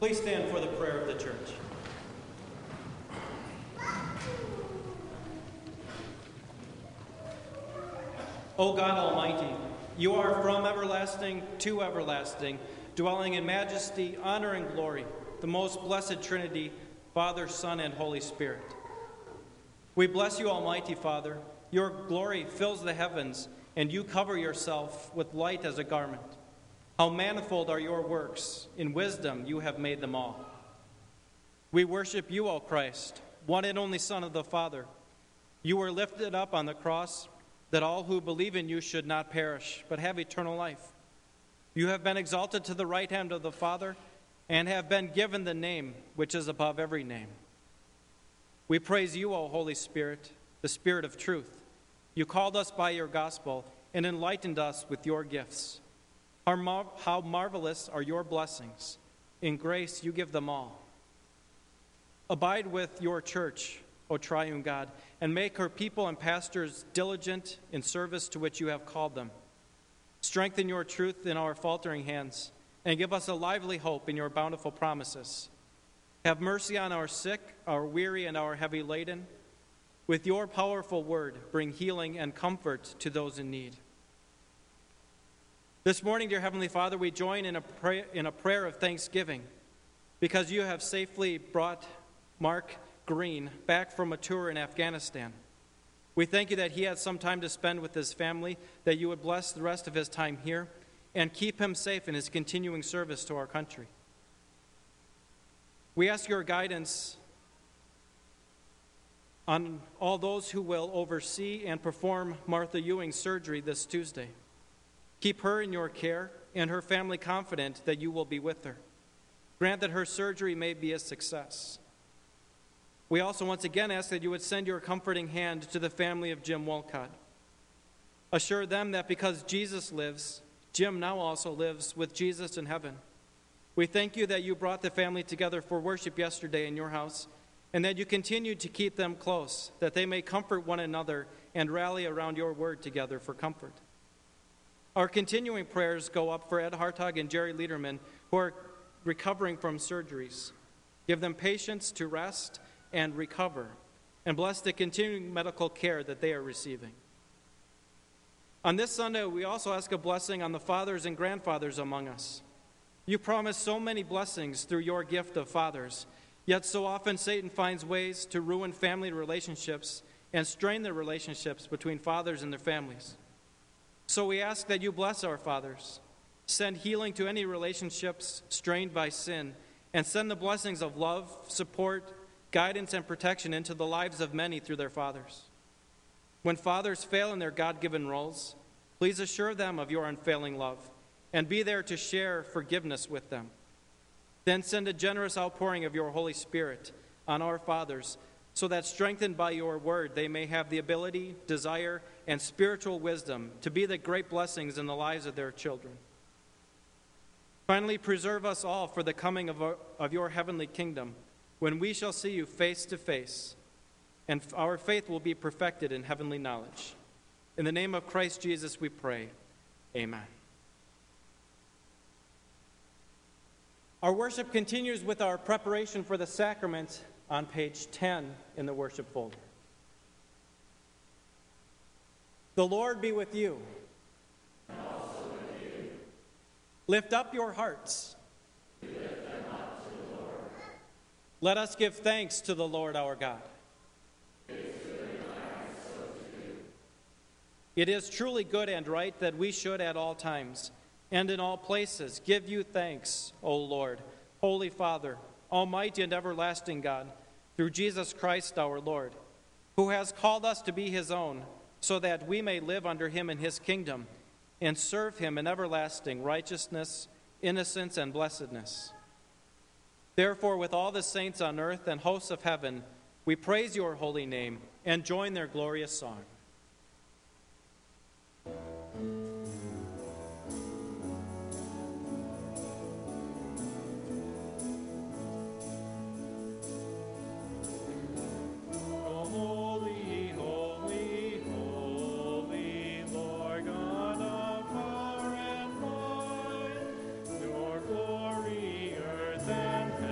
Please stand for the prayer of the church. O God Almighty, you are from everlasting to everlasting, dwelling in majesty, honor, and glory, the most blessed Trinity, Father, Son, and Holy Spirit. We bless you, Almighty Father. Your glory fills the heavens, and you cover yourself with light as a garment. How manifold are your works! In wisdom you have made them all. We worship you, O Christ, one and only Son of the Father. You were lifted up on the cross, that all who believe in you should not perish, but have eternal life. You have been exalted to the right hand of the Father, and have been given the name which is above every name. We praise you, O Holy Spirit, the Spirit of truth. You called us by your gospel and enlightened us with your gifts. How marvelous are your blessings. In grace you give them all. Abide with your church, O triune God, and make her people and pastors diligent in service to which you have called them. Strengthen your truth in our faltering hands, and give us a lively hope in your bountiful promises. Have mercy on our sick, our weary, and our heavy laden. With your powerful word, bring healing and comfort to those in need. This morning, dear Heavenly Father, we join in a prayer of thanksgiving because you have safely brought Mark Green back from a tour in Afghanistan. We thank you that he had some time to spend with his family, that you would bless the rest of his time here, and keep him safe in his continuing service to our country. We ask your guidance on all those who will oversee and perform Martha Ewing's surgery this Tuesday. Keep her in your care and her family confident that you will be with her. Grant that her surgery may be a success. We also once again ask that you would send your comforting hand to the family of Jim Wolcott. Assure them that because Jesus lives, Jim now also lives with Jesus in heaven. We thank you that you brought the family together for worship yesterday in your house, and that you continue to keep them close, that they may comfort one another and rally around your word together for comfort. Our continuing prayers go up for Ed Hartog and Jerry Liederman, who are recovering from surgeries. Give them patience to rest and recover, and bless the continuing medical care that they are receiving. On this Sunday, we also ask a blessing on the fathers and grandfathers among us. You promise so many blessings through your gift of fathers, yet so often Satan finds ways to ruin family relationships and strain the relationships between fathers and their families. So we ask that you bless our fathers, send healing to any relationships strained by sin, and send the blessings of love, support, guidance, and protection into the lives of many through their fathers. When fathers fail in their God-given roles, please assure them of your unfailing love and be there to share forgiveness with them. Then send a generous outpouring of your Holy Spirit on our fathers, so that strengthened by your word, they may have the ability, desire, and spiritual wisdom to be the great blessings in the lives of their children. Finally, preserve us all for the coming of your heavenly kingdom, when we shall see you face to face, and our faith will be perfected in heavenly knowledge. In the name of Christ Jesus we pray. Amen. Our worship continues with our preparation for the sacrament on page 10 in the worship folder. The Lord be with you. And also with you. Lift up your hearts. We lift them up to the Lord. Let us give thanks to the Lord our God. It is good and right so to do. It is truly good and right that we should at all times and in all places give you thanks, O Lord, Holy Father, Almighty and everlasting God, through Jesus Christ our Lord, who has called us to be his own, so that we may live under him in his kingdom and serve him in everlasting righteousness, innocence, and blessedness. Therefore, with all the saints on earth and hosts of heaven, we praise your holy name and join their glorious song. Your glory, earth and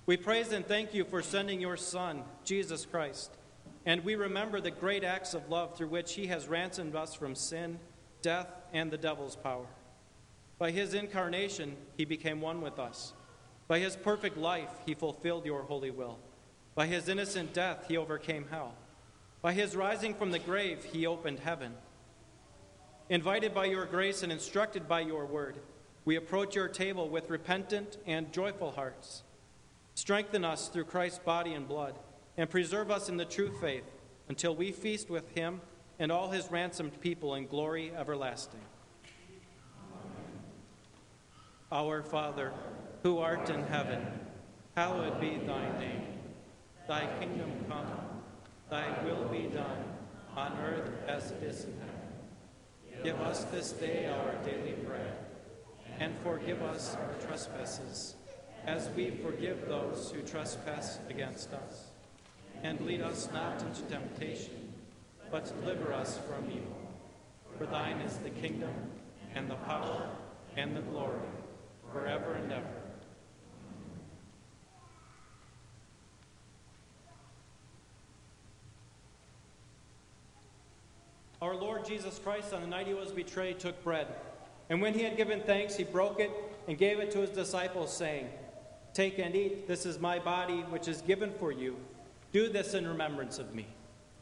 We praise and thank you for sending your Son, Jesus Christ, and we remember the great acts of love through which he has ransomed us from sin, death, and the devil's power. By his incarnation, he became one with us. By his perfect life, he fulfilled your holy will. By his innocent death, he overcame hell. By his rising from the grave, he opened heaven. Invited by your grace and instructed by your word, we approach your table with repentant and joyful hearts. Strengthen us through Christ's body and blood, and preserve us in the true faith until we feast with him and all his ransomed people in glory everlasting. Amen. Our Father, who art in heaven, hallowed be thy name. Thy kingdom come, thy will be done, on earth as it is in heaven. Give us this day our daily bread, and forgive us our trespasses, as we forgive those who trespass against us. And lead us not into temptation, but deliver us from evil. For thine is the kingdom, and the power, and the glory, forever and ever. Our Lord Jesus Christ, on the night he was betrayed, took bread. And when he had given thanks, he broke it and gave it to his disciples, saying, "Take and eat. This is my body, which is given for you. Do this in remembrance of me."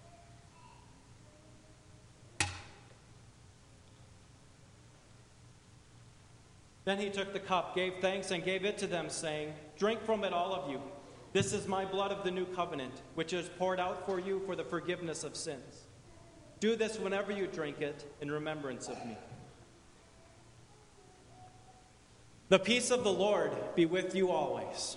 Then he took the cup, gave thanks, and gave it to them, saying, "Drink from it, all of you. This is my blood of the new covenant, which is poured out for you for the forgiveness of sins. Do this whenever you drink it in remembrance of me." The peace of the Lord be with you always.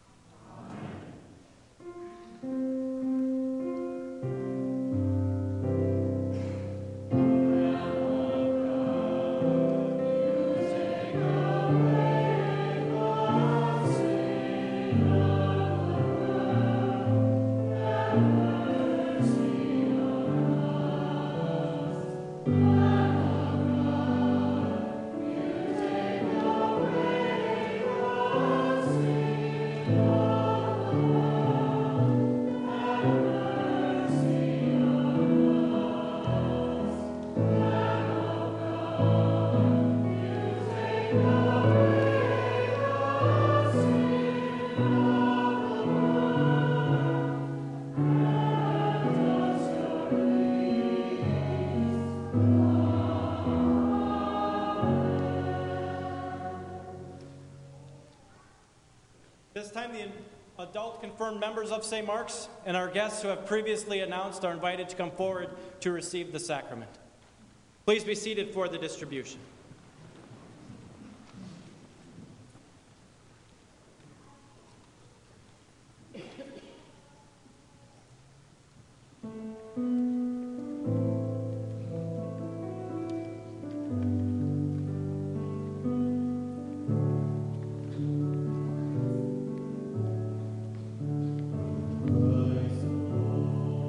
This time, the adult confirmed members of St. Mark's and our guests who have previously announced are invited to come forward to receive the sacrament. Please be seated for the distribution.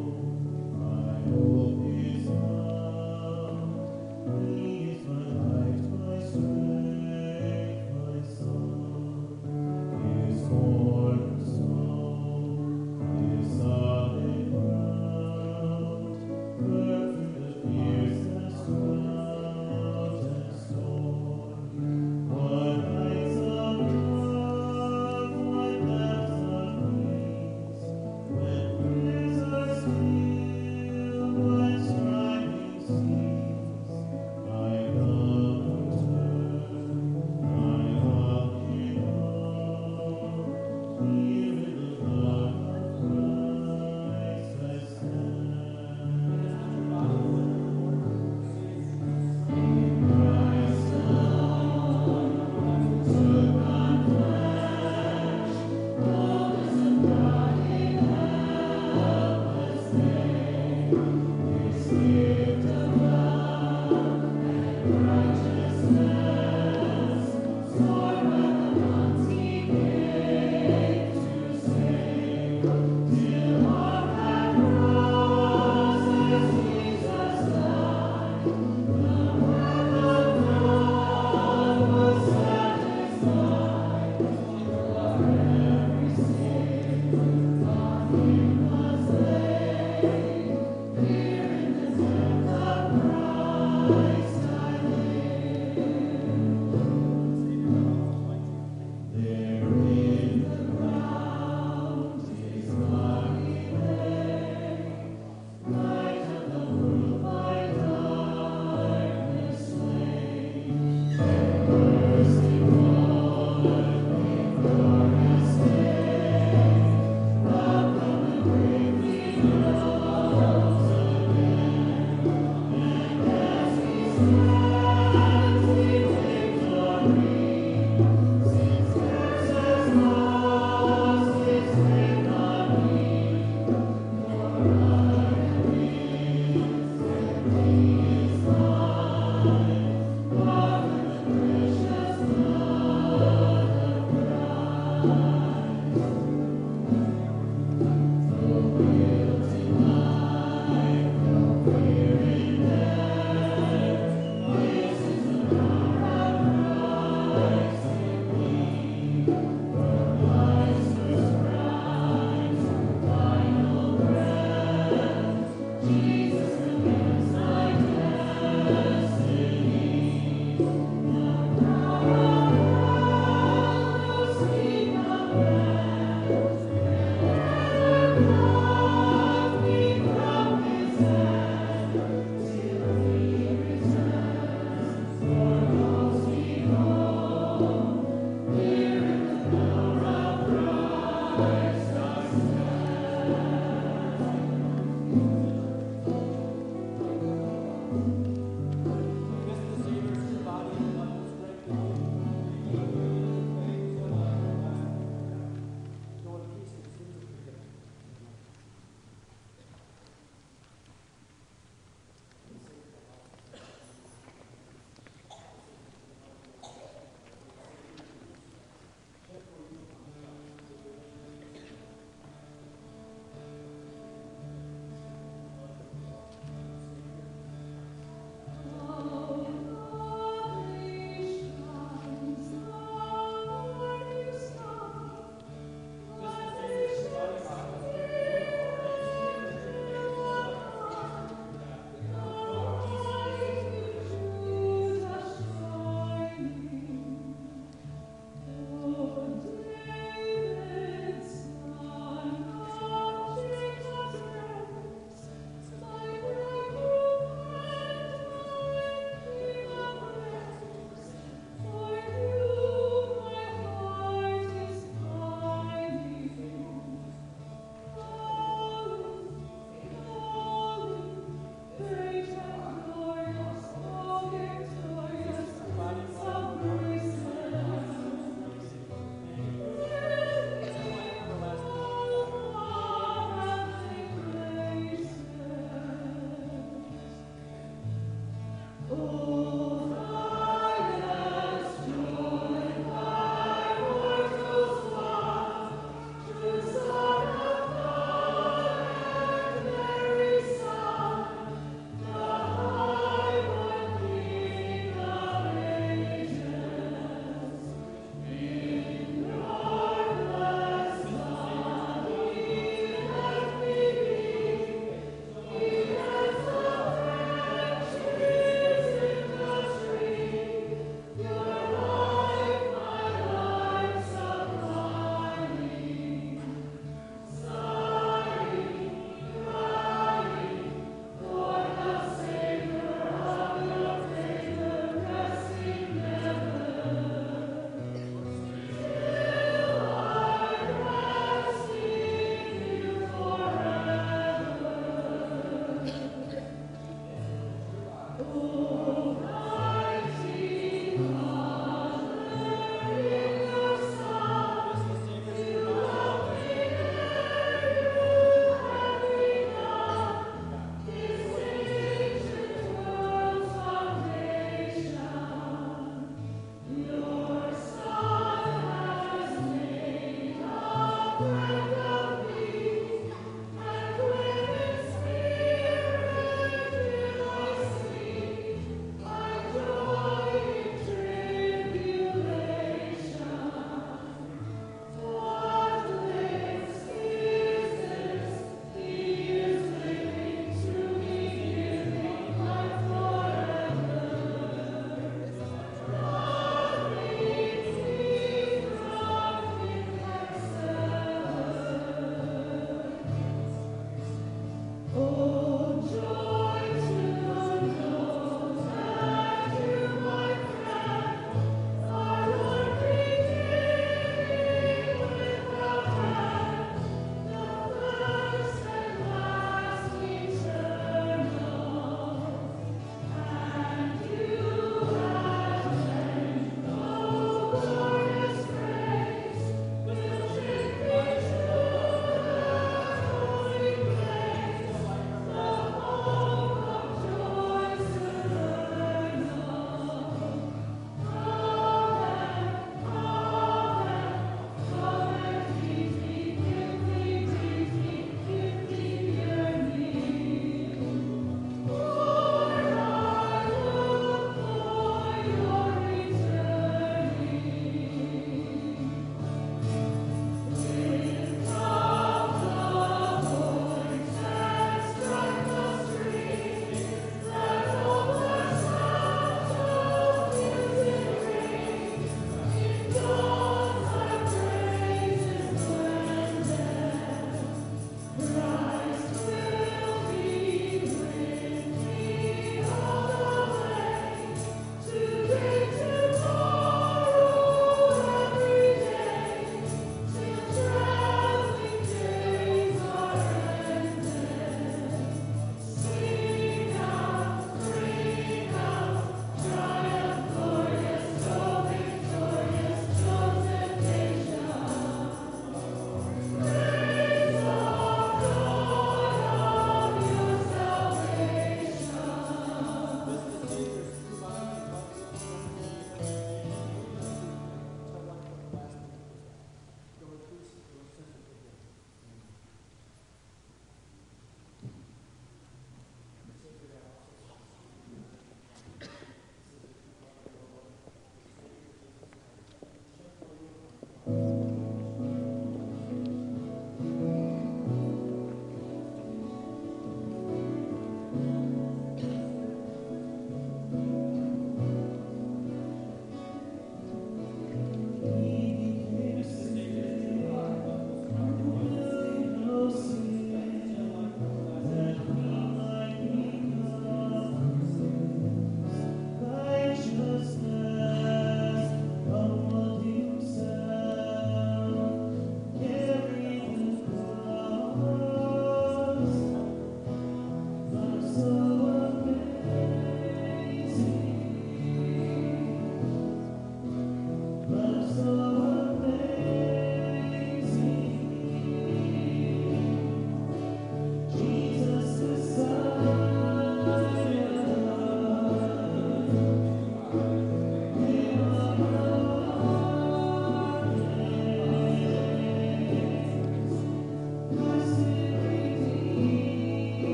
Is my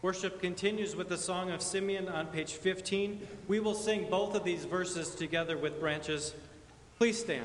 Worship continues with the Song of Simeon on page 15. We will sing both of these verses together with branches. Please stand.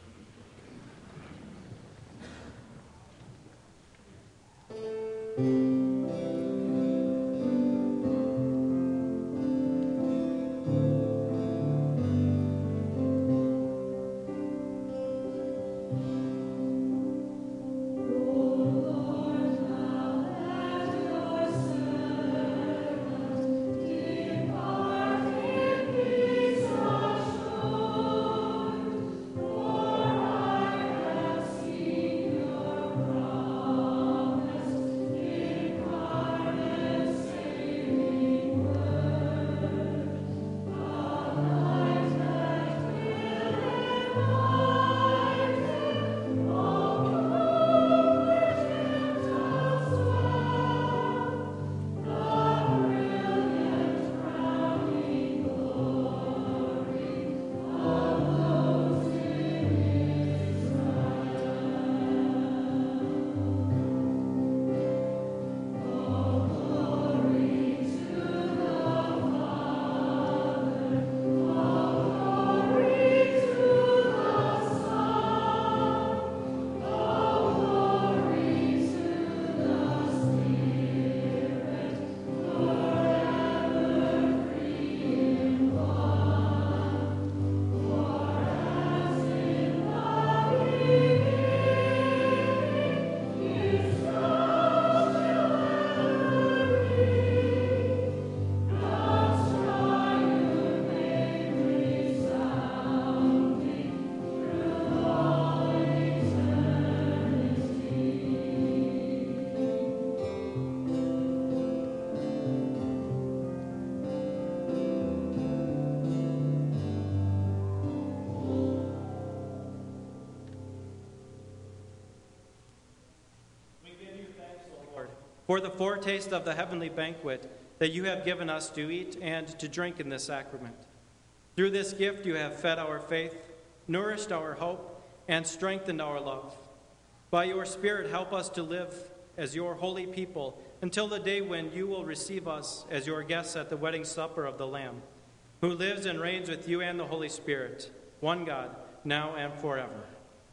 For the foretaste of the heavenly banquet that you have given us to eat and to drink in this sacrament. Through this gift you have fed our faith, nourished our hope, and strengthened our love. By your Spirit, help us to live as your holy people until the day when you will receive us as your guests at the wedding supper of the Lamb, who lives and reigns with you and the Holy Spirit, one God, now and forever.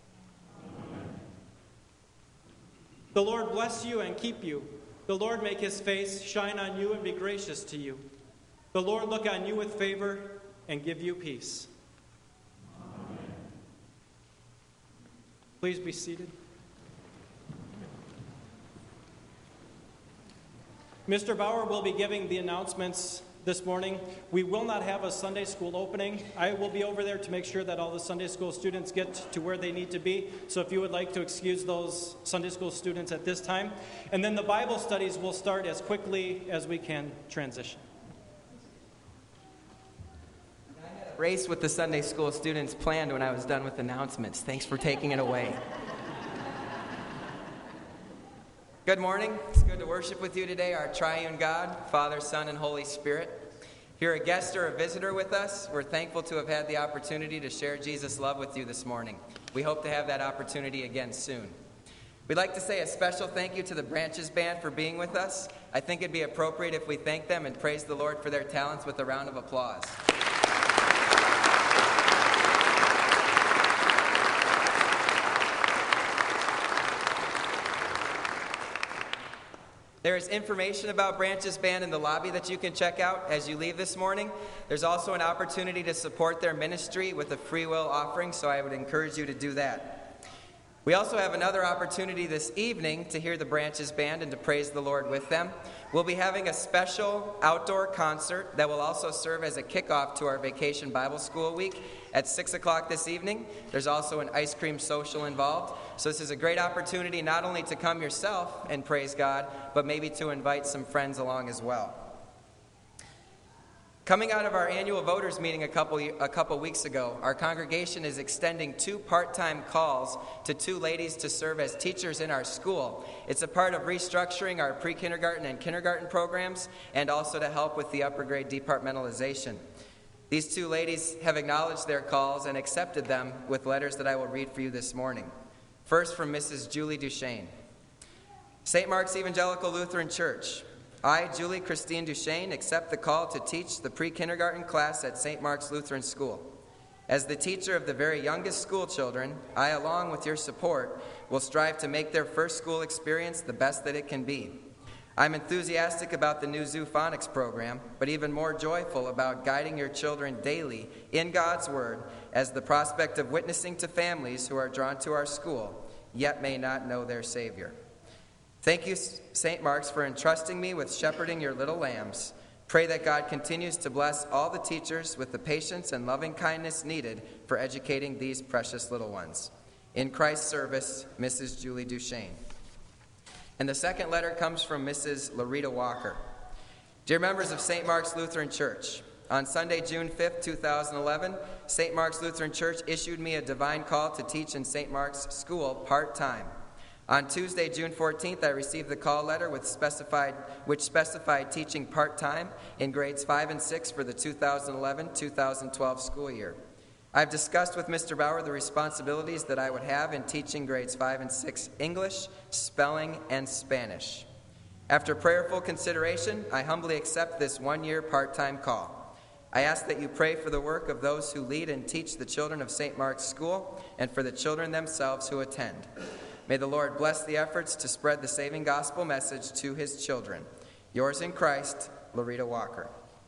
The Lord bless you and keep you. The Lord make his face shine on you and be gracious to you. The Lord look on you with favor and give you peace. Amen. Please be seated. Mr. Bauer will be giving the announcements this morning. We will not have a Sunday school opening. I will be over there to make sure that all the Sunday school students get to where they need to be. So if you would like to excuse those Sunday school students at this time. And then the Bible studies will start as quickly as we can transition. I had a race with the Sunday school students planned when I was done with announcements. Thanks for taking it away. Good morning. It's good to worship with you today, our triune God, Father, Son, and Holy Spirit. If you're a guest or a visitor with us, we're thankful to have had the opportunity to share Jesus' love with you this morning. We hope to have that opportunity again soon. We'd like to say a special thank you to the Branches Band for being with us. I think it'd be appropriate if we thank them and praise the Lord for their talents with a round of applause. There is information about Branches Band in the lobby that you can check out as you leave this morning. There's also an opportunity to support their ministry with a free will offering, so I would encourage you to do that. We also have another opportunity this evening to hear the Branches Band and to praise the Lord with them. We'll be having a special outdoor concert that will also serve as a kickoff to our Vacation Bible School week at 6 o'clock this evening. There's also an ice cream social involved. So this is a great opportunity not only to come yourself and praise God, but maybe to invite some friends along as well. Coming out of our annual voters meeting a couple weeks ago, our congregation is extending 2 part-time calls to 2 ladies to serve as teachers in our school. It's a part of restructuring our pre-kindergarten and kindergarten programs and also to help with the upper grade departmentalization. These 2 ladies have acknowledged their calls and accepted them with letters that I will read for you this morning. First from Mrs. Julie Duchesne. St. Mark's Evangelical Lutheran Church. I, Julie Christine Duchesne, accept the call to teach the pre-kindergarten class at St. Mark's Lutheran School. As the teacher of the very youngest school children, I, along with your support, will strive to make their first school experience the best that it can be. I'm enthusiastic about the new Zoophonics program, but even more joyful about guiding your children daily in God's Word as the prospect of witnessing to families who are drawn to our school, yet may not know their Savior. Thank you, St. Mark's, for entrusting me with shepherding your little lambs. Pray that God continues to bless all the teachers with the patience and loving kindness needed for educating these precious little ones. In Christ's service, Mrs. Julie Duchesne. And the second letter comes from Mrs. Larita Walker. Dear members of St. Mark's Lutheran Church, on Sunday, June 5th, 2011, St. Mark's Lutheran Church issued me a divine call to teach in St. Mark's School part-time. On Tuesday, June 14th, I received the call letter which specified teaching part-time in grades 5 and 6 for the 2011-2012 school year. I've discussed with Mr. Bauer the responsibilities that I would have in teaching grades 5 and 6 English, spelling, and Spanish. After prayerful consideration, I humbly accept this one-year part-time call. I ask that you pray for the work of those who lead and teach the children of St. Mark's School and for the children themselves who attend. May the Lord bless the efforts to spread the saving gospel message to his children. Yours in Christ, Larita Walker.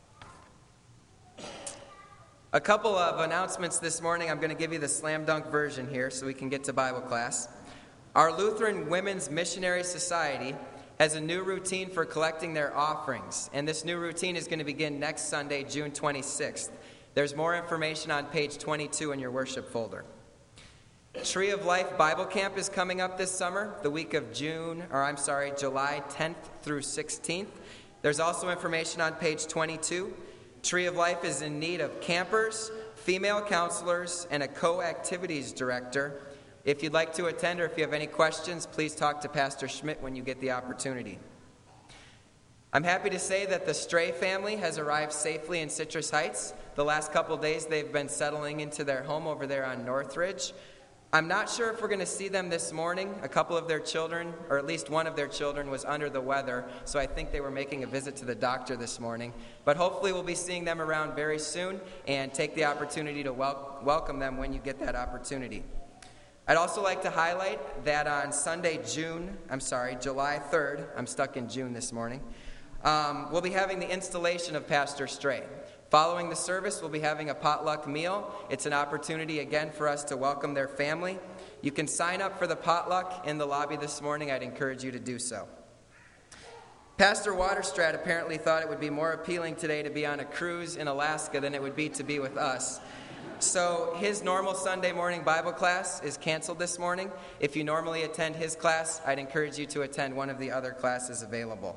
A couple of announcements this morning. I'm going to give you the slam dunk version here so we can get to Bible class. Our Lutheran Women's Missionary Society has a new routine for collecting their offerings, and this new routine is going to begin next Sunday, June 26th. There's more information on page 22 in your worship folder. Tree of Life Bible Camp is coming up this summer, the week of July 10th through 16th. There's also information on page 22. Tree of Life is in need of campers, female counselors, and a co-activities director. If you'd like to attend or if you have any questions, please talk to Pastor Schmidt when you get the opportunity. I'm happy to say that the Stray family has arrived safely in Citrus Heights. The last couple days they've been settling into their home over there on Northridge. I'm not sure if we're going to see them this morning. A couple of their children, or at least one of their children, was under the weather, so I think they were making a visit to the doctor this morning. But hopefully we'll be seeing them around very soon and take the opportunity to welcome them when you get that opportunity. I'd also like to highlight that on Sunday, July 3rd, I'm stuck in June this morning, we'll be having the installation of Pastor Stray. Following the service, we'll be having a potluck meal. It's an opportunity, again, for us to welcome their family. You can sign up for the potluck in the lobby this morning. I'd encourage you to do so. Pastor Waterstrat apparently thought it would be more appealing today to be on a cruise in Alaska than it would be to be with us. So his normal Sunday morning Bible class is canceled this morning. If you normally attend his class, I'd encourage you to attend one of the other classes available.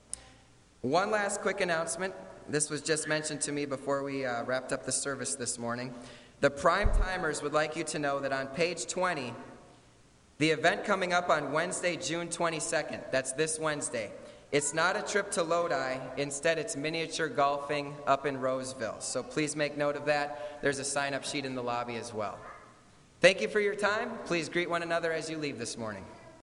One last quick announcement. This was just mentioned to me before we wrapped up the service this morning. The Prime Timers would like you to know that on page 20, the event coming up on Wednesday, June 22nd, that's this Wednesday, it's not a trip to Lodi. Instead, it's miniature golfing up in Roseville. So please make note of that. There's a sign-up sheet in the lobby as well. Thank you for your time. Please greet one another as you leave this morning.